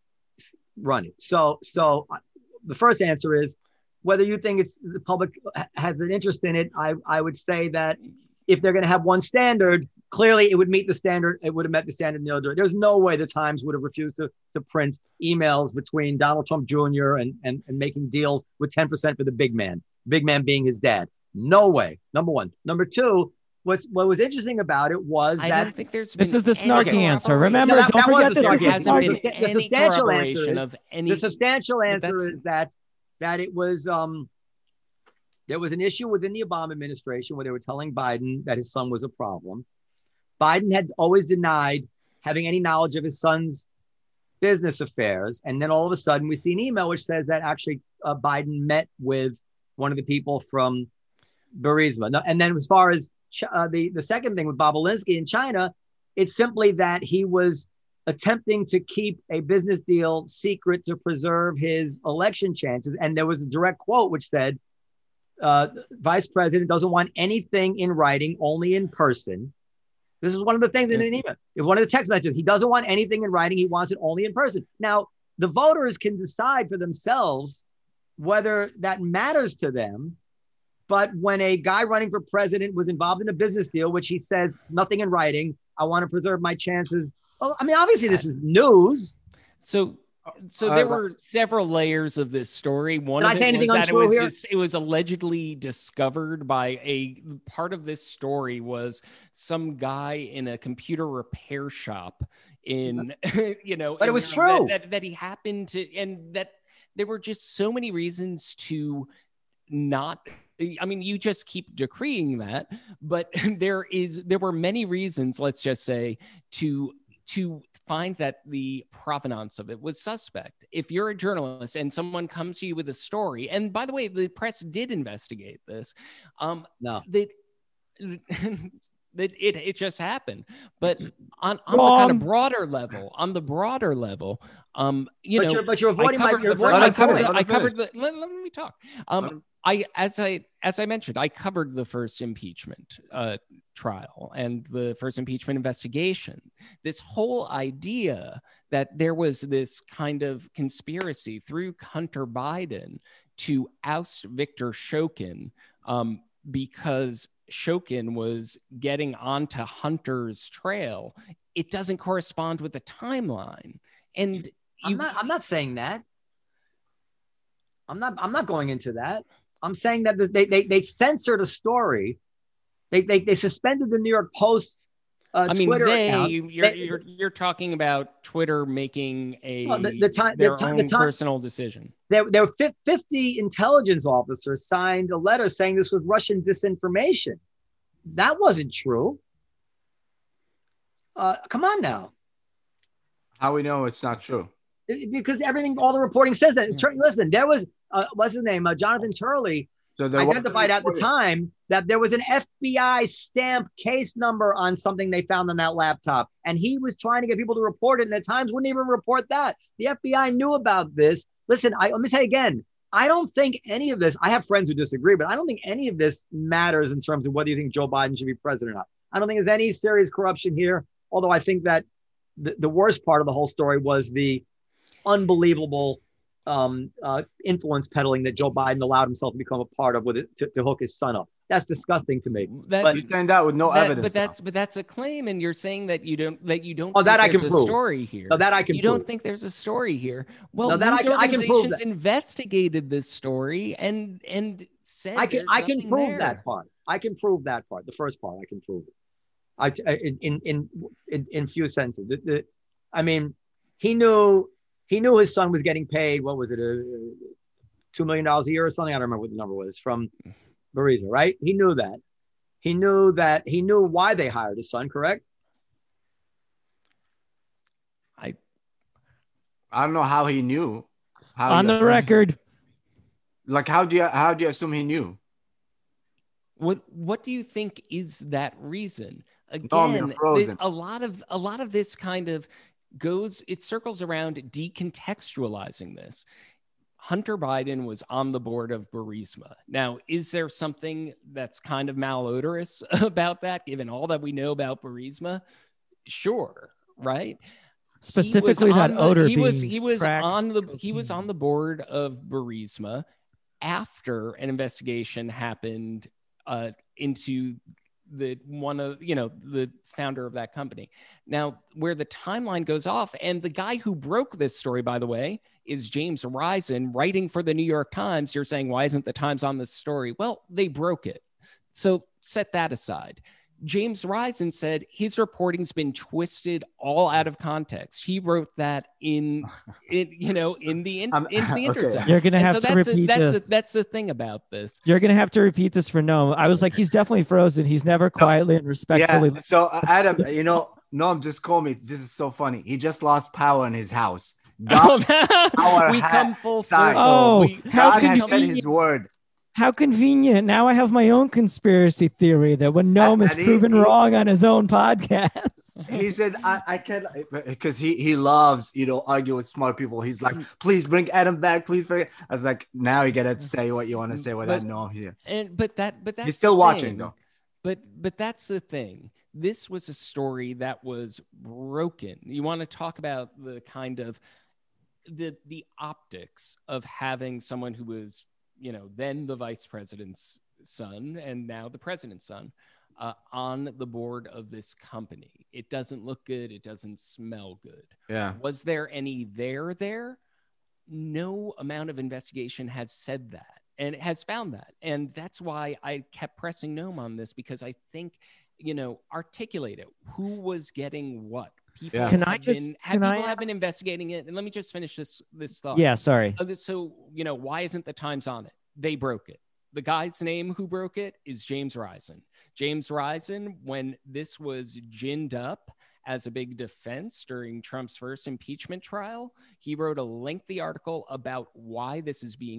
run it. So, so uh, the first answer is, whether you think it's the public has an interest in it, I, I would say that if they're going to have one standard, clearly it would meet the standard. It would have met the standard in the other. There's no way the Times would have refused to, to print emails between Donald Trump Junior and, and, and making deals with ten percent for the big man, big man being his dad. No way. Number one. Number two, what's, what was interesting about it was I that don't think there's This been is the any snarky answer. corroboration. Remember, No, that- don't that was forget the this. snarky is There the answer. hasn't snarky- been The any substantial corroboration answer- of any. the substantial answer that's- is that that it was um, there was an issue within the Obama administration where they were telling Biden that his son was a problem. Biden had always denied having any knowledge of his son's business affairs. And then all of a sudden we see an email which says that actually uh, Biden met with one of the people from Burisma. No, and then as far as Ch- uh, the, the second thing with Bobulinski in China, it's simply that he was attempting to keep a business deal secret to preserve his election chances. And there was a direct quote which said, uh, Vice President doesn't want anything in writing, only in person. This is one of the things in an email. If one of the text messages, he doesn't want anything in writing. He wants it only in person. Now, the voters can decide for themselves whether that matters to them. But when a guy running for president was involved in a business deal, which he says nothing in writing, I want to preserve my chances. Well, I mean, obviously this is news. So, so Uh, there were several layers of this story. One Did I of say it anything was that it untrue was here? just it was allegedly discovered by a part of this story was some guy in a computer repair shop in you know, But it in- was true. that, that, that he happened to, and that there were just so many reasons to not. I mean, you just keep decreeing that, but there is there were many reasons, let's just say, to to find that the provenance of it was suspect. If you're a journalist and someone comes to you with a story, and by the way, the press did investigate this, um, No. that It, it, it just happened. But on, on the kind of Wrong. broader level, on the broader level, um, you But know, you're but you're I avoiding my covered you're the fir- avoiding I my covered, point. the, Let I him covered the, let, let me talk. Um, Let him- I, as I, as I mentioned, I covered the first impeachment uh, trial and the first impeachment investigation. This whole idea that there was this kind of conspiracy through Hunter Biden to oust Victor Shokin um, because Shokin was getting onto Hunter's trail. It doesn't correspond with the timeline. And I'm you, not I'm not saying that. I'm not I'm not going into that. I'm saying that they they they censored a story. They they they suspended the New York Post uh, I mean, Twitter they, account. you're, They- you're, you're talking about Twitter making a, Well, the- the time- their the ti- own the time- personal decision. There, there were fif- fifty intelligence officers signed a letter saying this was Russian disinformation. That wasn't true. Uh, come on now. How we know it's not true? It- because everything, all the reporting says that. Tur- Listen, there was, uh, what's his name? Uh, Jonathan Turley So there was- identified at the time that there was an F B I stamp case number on something they found on that laptop. And he was trying to get people to report it. And at times wouldn't even report that. The F B I knew about this. Listen, I, let me say again, I don't think any of this, I have friends who disagree, but I don't think any of this matters in terms of whether you think Joe Biden should be president or not. I don't think there's any serious corruption here. Although I think that the, the worst part of the whole story was the unbelievable um, uh, influence peddling that Joe Biden allowed himself to become a part of with it to, to hook his son up. That's disgusting to me. That, But- You stand out with no that- evidence. but that's but that's a claim, and you're saying that you don't that you don't. Oh, think that I there's can a prove. story here. So that I can you prove. don't think there's a story here. Well, No, that I news can- I can prove organizations that. investigated this story and and said I can there's I can nothing prove there. that part. I can prove that part. The first part I can prove it. I in in in in, in few sentences. The, the, I mean, he knew he knew his son was getting paid. What was it? Uh, Two million dollars a year or something. I don't remember what the number was from Burisma, right? He knew that. He knew that. He knew why they hired his son. Correct. I I don't know how he knew. How On you the assume- record. Like how do you how do you assume he knew? What what do you think is that reason? Again, Tom, you're the- frozen. a lot of a lot of this kind of goes it circles around decontextualizing this. Hunter Biden was on the board of Burisma. Now, is there something that's kind of malodorous about that, given all that we know about Burisma? Sure, right? Specifically, He was that on the- odor. He was being he was crack on the he was cocaine. on the board of Burisma after an investigation happened uh, into the one of you know the founder of that company. Now, where the timeline goes off, and the guy who broke this story, by the way, is James Risen, writing for the New York Times. You're saying, why isn't the Times on this story? Well, they broke it. So set that aside. James Risen said his reporting's been twisted all out of context. He wrote that in, in you know, in the in, Um, in the okay. Intercept. You're gonna And have so to that's repeat a, that's this. A, that's the thing about this. You're gonna have to repeat this for no. I was like, he's definitely frozen. He's never quietly and respectfully. Yeah. So uh, Adam, you know, Noam just called me. This is so funny. He just lost power in his house. God, our we hat come full side. circle. Oh, we, how God has said convenient. his word. How convenient! Now I have my own conspiracy theory that when Noam is and he- proven he- wrong on his own podcast. He said, I, I can't, because he, he loves, you know, argue with smart people. He's like, please bring Adam back. Please bring. I was like, now you got to say what you want to say without But- Noam here. and but that but that's He's still the watching, thing. though. But but that's the thing. This was a story that was broken. You want to talk about the kind of the the optics of having someone who was, you know, then the vice president's son and now the president's son uh, on the board of this company. It doesn't look good. It doesn't smell good. Yeah. Was there any there there? No amount of investigation has said that and it has found that. And that's why I kept pressing Noam on this, because I think, you know, articulate it. Who was getting what? People Yeah. Can have I just- been, have can I people have been ask- investigating it. And let me just finish this this thought. Yeah, sorry. Uh, So, you know, why isn't the Times on it? They broke it. The guy's name who broke it is James Risen. James Risen, when this was ginned up as a big defense during Trump's first impeachment trial, he wrote a lengthy article about why this is being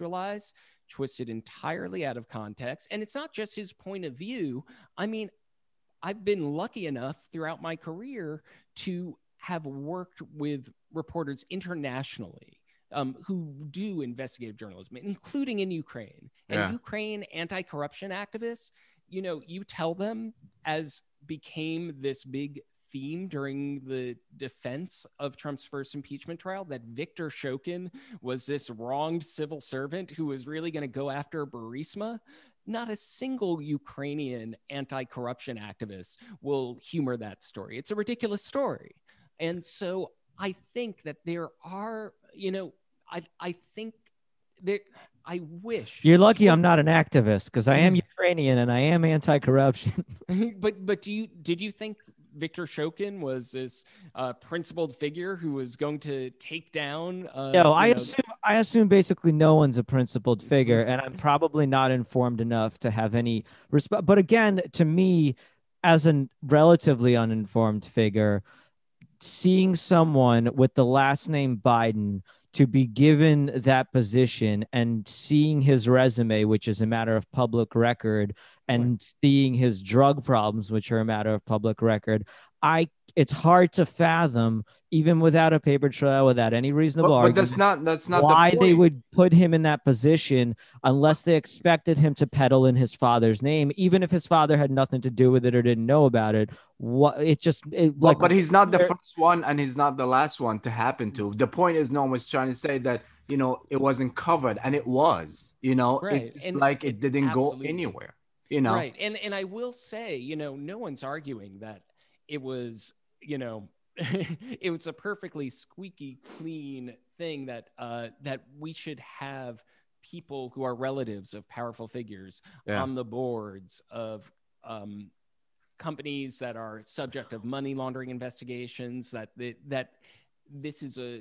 incontextualized, twisted entirely out of context. And it's not just his point of view. I mean, I've been lucky enough throughout my career to have worked with reporters internationally um, who do investigative journalism, including in Ukraine. And Yeah. Ukraine anti-corruption activists, you know, you tell them, as became this big theme during the defense of Trump's first impeachment trial, that Viktor Shokin was this wronged civil servant who was really going to go after Burisma. Not a single Ukrainian anti-corruption activist will humor that story. It's a ridiculous story. And so I think that there are, you know, I I think that I wish. You're lucky I'm not an activist, because I am Ukrainian and I am anti-corruption. but but do you did you think Viktor Shokin was this uh, principled figure who was going to take down? Uh, No, I you know, assume I assume basically no one's a principled figure, and I'm probably not informed enough to have any respect. But again, to me, as a relatively uninformed figure, seeing someone with the last name Biden to be given that position and seeing his resume, which is a matter of public record, and seeing his drug problems, which are a matter of public record, I it's hard to fathom, even without a paper trail, without any reasonable But, but argument, that's not that's not why the they point. would put him in that position unless they expected him to peddle in his father's name, even if his father had nothing to do with it or didn't know about it. What it just it, But, like, but he's not the there- first one and he's not the last one to happen to. The point is, no one was trying to say that, you know, it wasn't covered, and it was, you know, Right. it's And like it didn't absolutely. go anywhere, you know. Right. And and I will say, you know, no one's arguing that it was, you know, it was a perfectly squeaky clean thing that uh, that we should have people who are relatives of powerful figures Yeah. on the boards of um, companies that are subject of money laundering investigations. That that, that this is a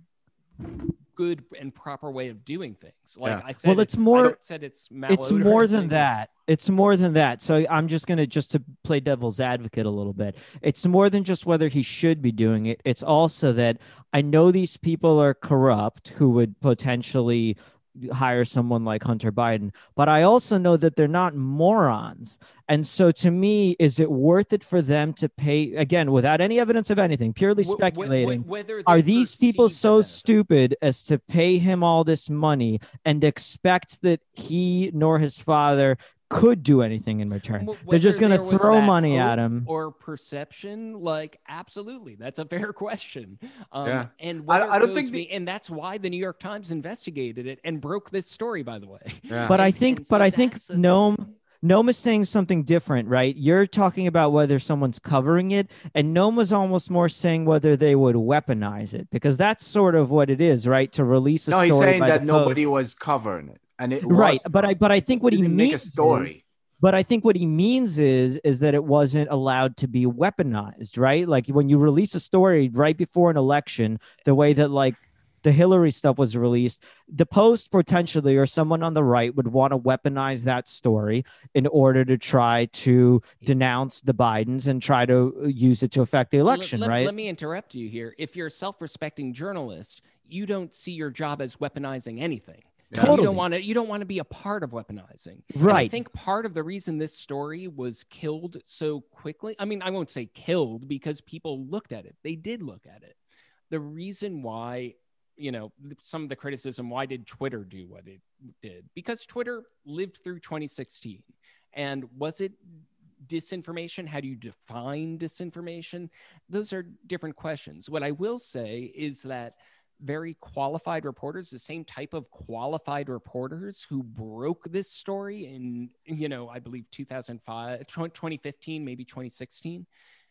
good and proper way of doing things. Like Yeah. I said, Well, it's more- I said it's it's more than malodorant. that. It's more than that. So I'm just going to just to play devil's advocate a little bit. It's more than just whether he should be doing it. It's also that I know these people are corrupt who would potentially hire someone like Hunter Biden, but I also know that they're not morons. And so to me, is it worth it for them to pay, again, without any evidence of anything, purely Wh- wh- wh- speculating? whether Are they these people perceive the so benefit. stupid as to pay him all this money and expect that he nor his father could do anything in return? Wh- They're just whether going to there was throw that money hope at him. or perception? Like, absolutely, that's a fair question. Um, Yeah. and I- whether I don't those think the- be- and that's why the New York Times investigated it and broke this story, by the way. Yeah. But I And- think, and but so I think that's the Noam, thing. Noam is saying something different, right? You're talking about whether someone's covering it, and Noam was almost more saying whether they would weaponize it, because that's sort of what it is, right? To release a No, story he's saying by that the nobody Post. was covering it, and it Right, was but I, covered. but I think what he Didn't make a means story. is, but I think what he means is, is that it wasn't allowed to be weaponized, right? Like when you release a story right before an election, the way that like the Hillary stuff was released, the Post potentially or someone on the right would want to weaponize that story in order to try to denounce the Bidens and try to use it to affect the election, let, let- right? Let me interrupt you here. If you're a self-respecting journalist, you don't see your job as weaponizing anything. Yeah. You Totally. don't want to. You don't want to be a part of weaponizing. And I Right. think part of the reason this story was killed so quickly. I mean, I won't say killed because people looked at it. They did look at it. The reason why, you know, some of the criticism, why did Twitter do what it did? Because Twitter lived through twenty sixteen. And was it disinformation? How do you define disinformation? Those are different questions. What I will say is that very qualified reporters, the same type of qualified reporters who broke this story in, you know, I believe two thousand five, twenty fifteen, maybe twenty sixteen.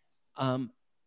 Um,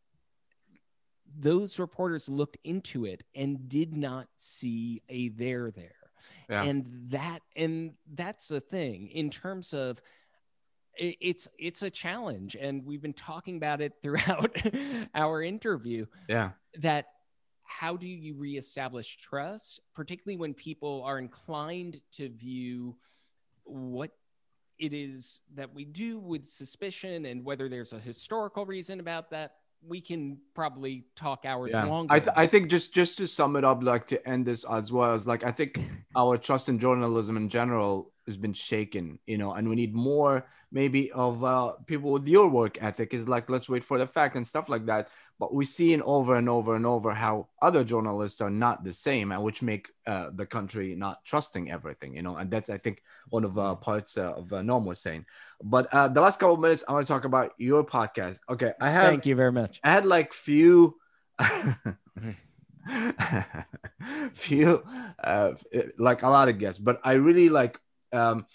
those reporters looked into it and did not see a there there. Yeah. And that, and that's the thing in terms of, it- it's, it's a challenge. And we've been talking about it throughout our interview, Yeah. that how do you reestablish trust, particularly when people are inclined to view what it is that we do with suspicion, and whether there's a historical reason about that? We can probably talk hours Yeah. longer. I, th- I think just just to sum it up, like to end this as well, is like I think our trust in journalism in general has been shaken, you know, and we need more maybe of uh, people with your work ethic. Is like, let's wait for the fact and stuff like that. But we see in over and over and over how other journalists are not the same, and which make uh, the country not trusting everything, you know. And that's, I think, one of the uh, parts uh, of uh, Norm was saying. But uh, the last couple of minutes, I want to talk about your podcast. Okay, I have. Thank you very much. I had like few. few uh like a lot of guests, but I really like um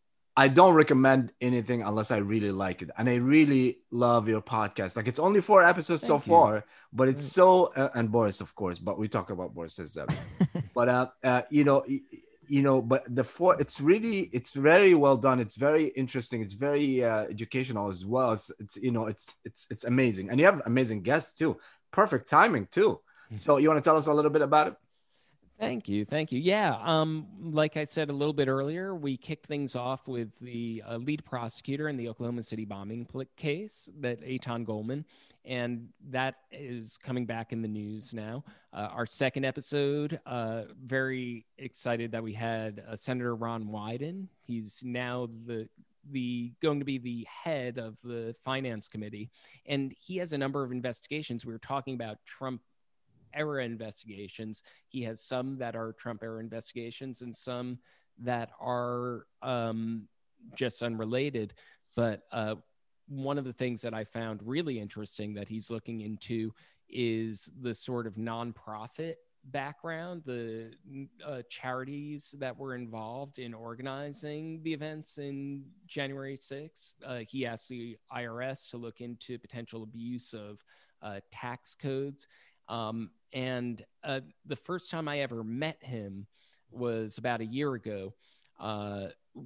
I don't recommend anything unless I really like it, and I really love your podcast. Like, it's only four episodes Thank so you. far, but it's so uh, and Boris, of course, but we talk about Boris's uh, but uh, uh you know you know but the four, it's really, it's very well done, it's very interesting, it's very uh, educational as well. It's, it's you know it's it's it's amazing, and you have amazing guests too. Perfect timing too. So you want to tell us a little bit about it? Thank you. Thank you. Yeah. Um, like I said a little bit earlier, we kicked things off with the uh, lead prosecutor in the Oklahoma City bombing pl- case, that Eitan Goldman, and that is coming back in the news now. Uh, our second episode, uh, very excited that we had uh, Senator Ron Wyden. He's now the the going to be the head of the Finance Committee, and he has a number of investigations. We were talking about Trump era investigations. He has some that are Trump era investigations and some that are um, just unrelated. But uh, one of the things that I found really interesting that he's looking into is the sort of nonprofit background, the uh, charities that were involved in organizing the events in January sixth. Uh, he asked the I R S to look into potential abuse of uh, tax codes. Um, and uh, the first time I ever met him was about a year ago, uh,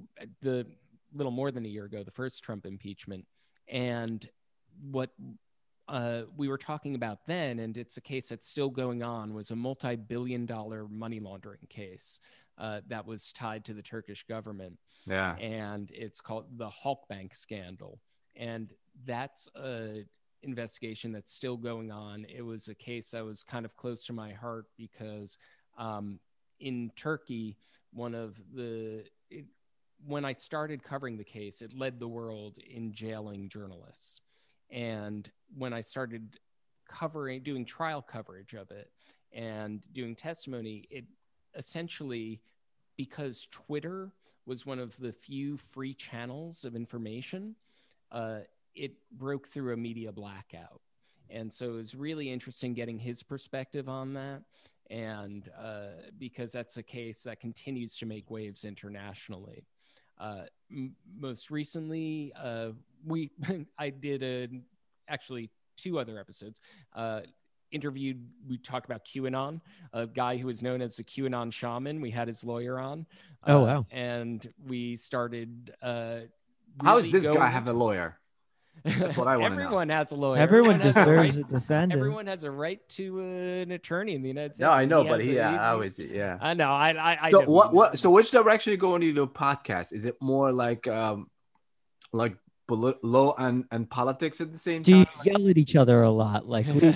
the little more than a year ago, the first Trump impeachment. And what uh, we were talking about then, and it's a case that's still going on, was a multi-billion dollar money laundering case uh, that was tied to the Turkish government. Yeah. And it's called the Halkbank scandal. And that's a investigation that's still going on. It was a case that was kind of close to my heart because um, in Turkey, one of the, it, when I started covering the case, it led the world in jailing journalists. And when I started covering, doing trial coverage of it and doing testimony, it essentially, because Twitter was one of the few free channels of information, uh, it broke through a media blackout. And so it was really interesting getting his perspective on that. And uh, because that's a case that continues to make waves internationally. Uh, m- most recently, uh, we I did a, actually two other episodes. Uh, interviewed, we talked about QAnon, a guy who was known as the QAnon shaman. We had his lawyer on. Uh, Oh, wow. And we started. Uh, How really does this guy going have a into- lawyer? That's what I want to know. Everyone has a lawyer. Everyone has a deserves right- a defendant. Everyone has a right to uh, an attorney in the United States. No, I and know, he but has he, a- yeah, he- I always, yeah. I know. I, I, I So know. what, what, so which direction are you going to the podcast? Is it more like, um, like poli- law and, and politics at the same Do you time? yell at each other a lot? Like, we,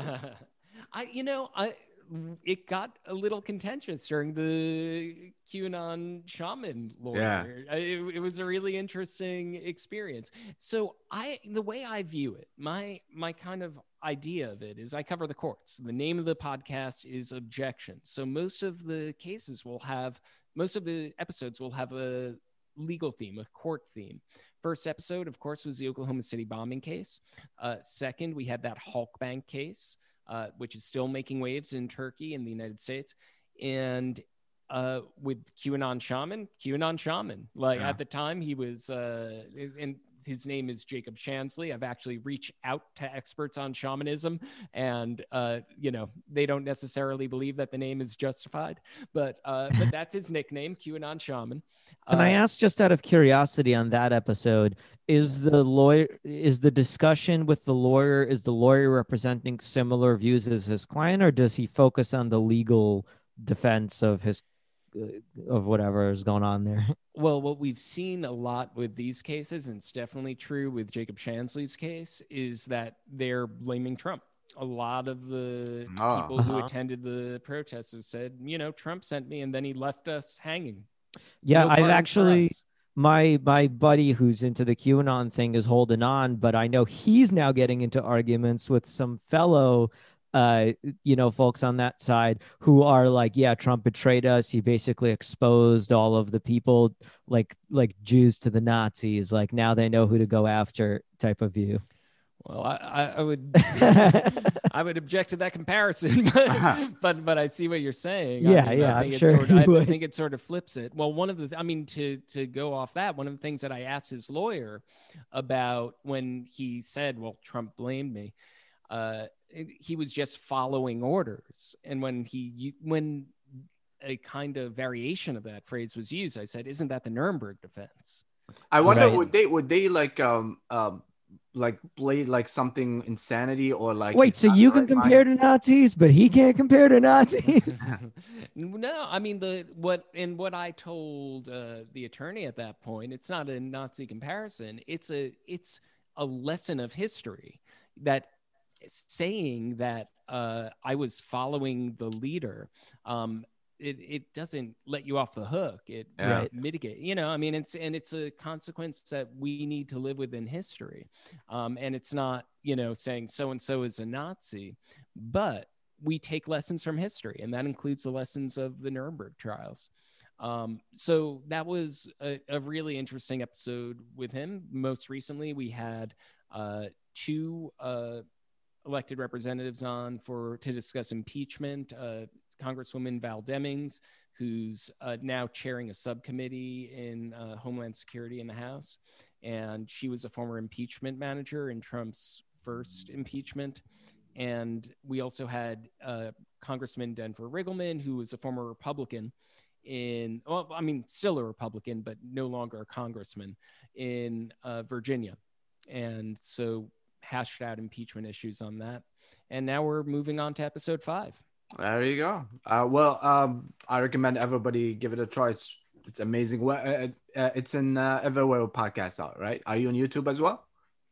I, you know, I, it got a little contentious during the QAnon shaman lawyer. Yeah. I- It, it was a really interesting experience. So I, the way I view it, my, my kind of idea of it is I cover the courts. The name of the podcast is Objection. So most of the cases will have, most of the episodes will have a legal theme, a court theme. First episode, of course, was the Oklahoma City bombing case. Uh, second, we had that Halkbank case, uh, which is still making waves in Turkey and the United States. And uh, with QAnon shaman, QAnon shaman. Like Yeah. at the time, he was, uh, and his name is Jacob Chansley. I've actually reached out to experts on shamanism, and uh, you know, they don't necessarily believe that the name is justified, but uh, but that's his nickname, QAnon shaman. Can I Uh, ask, just out of curiosity, on that episode, is the lawyer, is the discussion with the lawyer, is the lawyer representing similar views as his client, or does he focus on the legal defense of his, uh, of whatever is going on there? Well, what we've seen a lot with these cases, and it's definitely true with Jacob Chansley's case, is that they're blaming Trump. A lot of the Oh. people who Uh-huh. attended the protests have said, you know, Trump sent me and then he left us hanging. Yeah, No I've pardons for actually us. my my buddy who's into the QAnon thing is holding on, but I know he's now getting into arguments with some fellow uh you know folks on that side who are like, yeah, Trump betrayed us. He basically exposed all of the people like like Jews to the Nazis. Like now they know who to go after type of view. Well, I, I, I would I would object to that comparison, but but but I see what you're saying. I Yeah, mean, yeah, I I'm think it sure sort of, he I would. think it sort of flips it. Well, one of the I mean to to go off that, one of the things that I asked his lawyer about when he said, "Well, Trump blamed me," uh, he was just following orders, and when he when a kind of variation of that phrase was used, I said, "Isn't that the Nuremberg defense?" I wonder Right. would they would they like um um like play like something insanity or like Wait, it's so not you the can right compare mind? to Nazis, but he can't compare to Nazis? No, I mean the what and what I told uh, the attorney at that point, it's not a Nazi comparison. It's a it's a lesson of history that saying that uh, I was following the leader. Um, it, it doesn't let you off the hook. It Yeah. Right. mitigate, you know, I mean, it's, and it's a consequence that we need to live with in history. Um, and it's not, you know, saying so-and-so is a Nazi, but we take lessons from history, and that includes the lessons of the Nuremberg trials. Um, so that was a, a really interesting episode with him. Most recently, we had uh, two uh, elected representatives on for to discuss impeachment. Uh, Congresswoman Val Demings, who's uh, now chairing a subcommittee in uh, Homeland Security in the House, and she was a former impeachment manager in Trump's first impeachment. And we also had uh, Congressman Denver Riggleman, who was a former Republican in, well, I mean, still a Republican, but no longer a congressman in uh, Virginia. And so hashed out impeachment issues on that. And now we're moving on to episode five. There you go. Uh, well, um, I recommend everybody give it a try. It's it's amazing. Well, uh, uh, it's in uh, everywhere podcasts out, right? Are you on YouTube as well?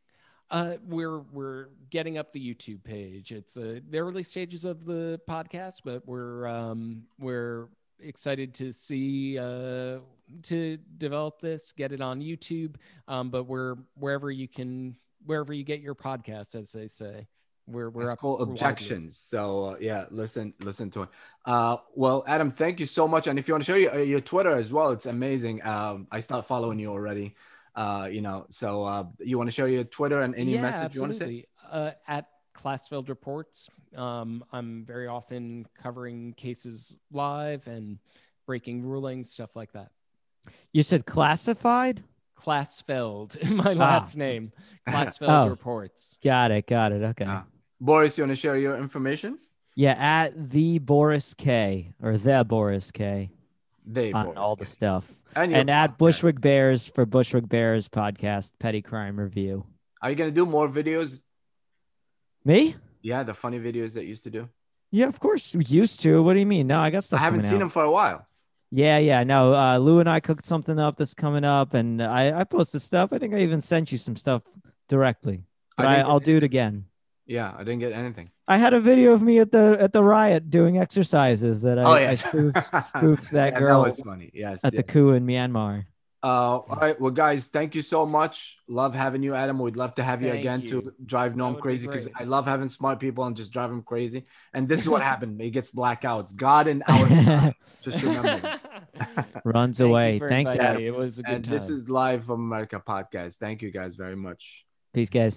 Uh, we're we're getting up the YouTube page. It's uh, the early stages of the podcast, but we're um, we're excited to see uh, to develop this, get it on YouTube. Um, but we're wherever you can, wherever you get your podcasts, as they say. We're we're It's up, called we're Objections. So uh, yeah, listen listen to it. Uh, well, Adam, thank you so much. And if you want to show your, your Twitter as well, it's amazing. Um, I start following you already. Uh, you know, so uh, you want to share your Twitter and any yeah, message absolutely. you want to say? Uh, at Classfield Reports, um, I'm very often covering cases live and breaking rulings, stuff like that. You said classified? Classfeld, my last name. Classfeld Oh. Reports. Got it. Got it. Okay. Uh, Boris, you want to share your information? Yeah, at the Boris K or the Boris K They on Boris, all the yeah. stuff. And, your And at podcast. Bushwick Bears for Bushwick Bears podcast, Petty Crime Review. Are you gonna do more videos? Me? Yeah, the funny videos that you used to do. Yeah, of course. We used to. What do you mean? No, I got stuff. I haven't coming seen out. them for a while. Yeah, yeah. No, uh, Lou and I cooked something up that's coming up, and I, I posted stuff. I think I even sent you some stuff directly, but I I, didn't get I'll do it again. Yeah, I didn't get anything. I had a video of me at the at the riot doing exercises that I, Oh, yeah. I spoofed, spoofed that Yeah, girl That was funny. Yes. at the yes. coup in Myanmar. Uh, all right. Well, guys, thank you so much. Love having you, Adam. We'd love to have you Thank again you. to drive That Noam would be crazy because great. I love having smart people and just drive them crazy. And this is what happened. He gets blackouts. God and our just remember. Runs Thank you away. for Thanks, inviting Adam. me. It was a good And time. this is Live from America podcast. Thank you guys very much. Peace, guys.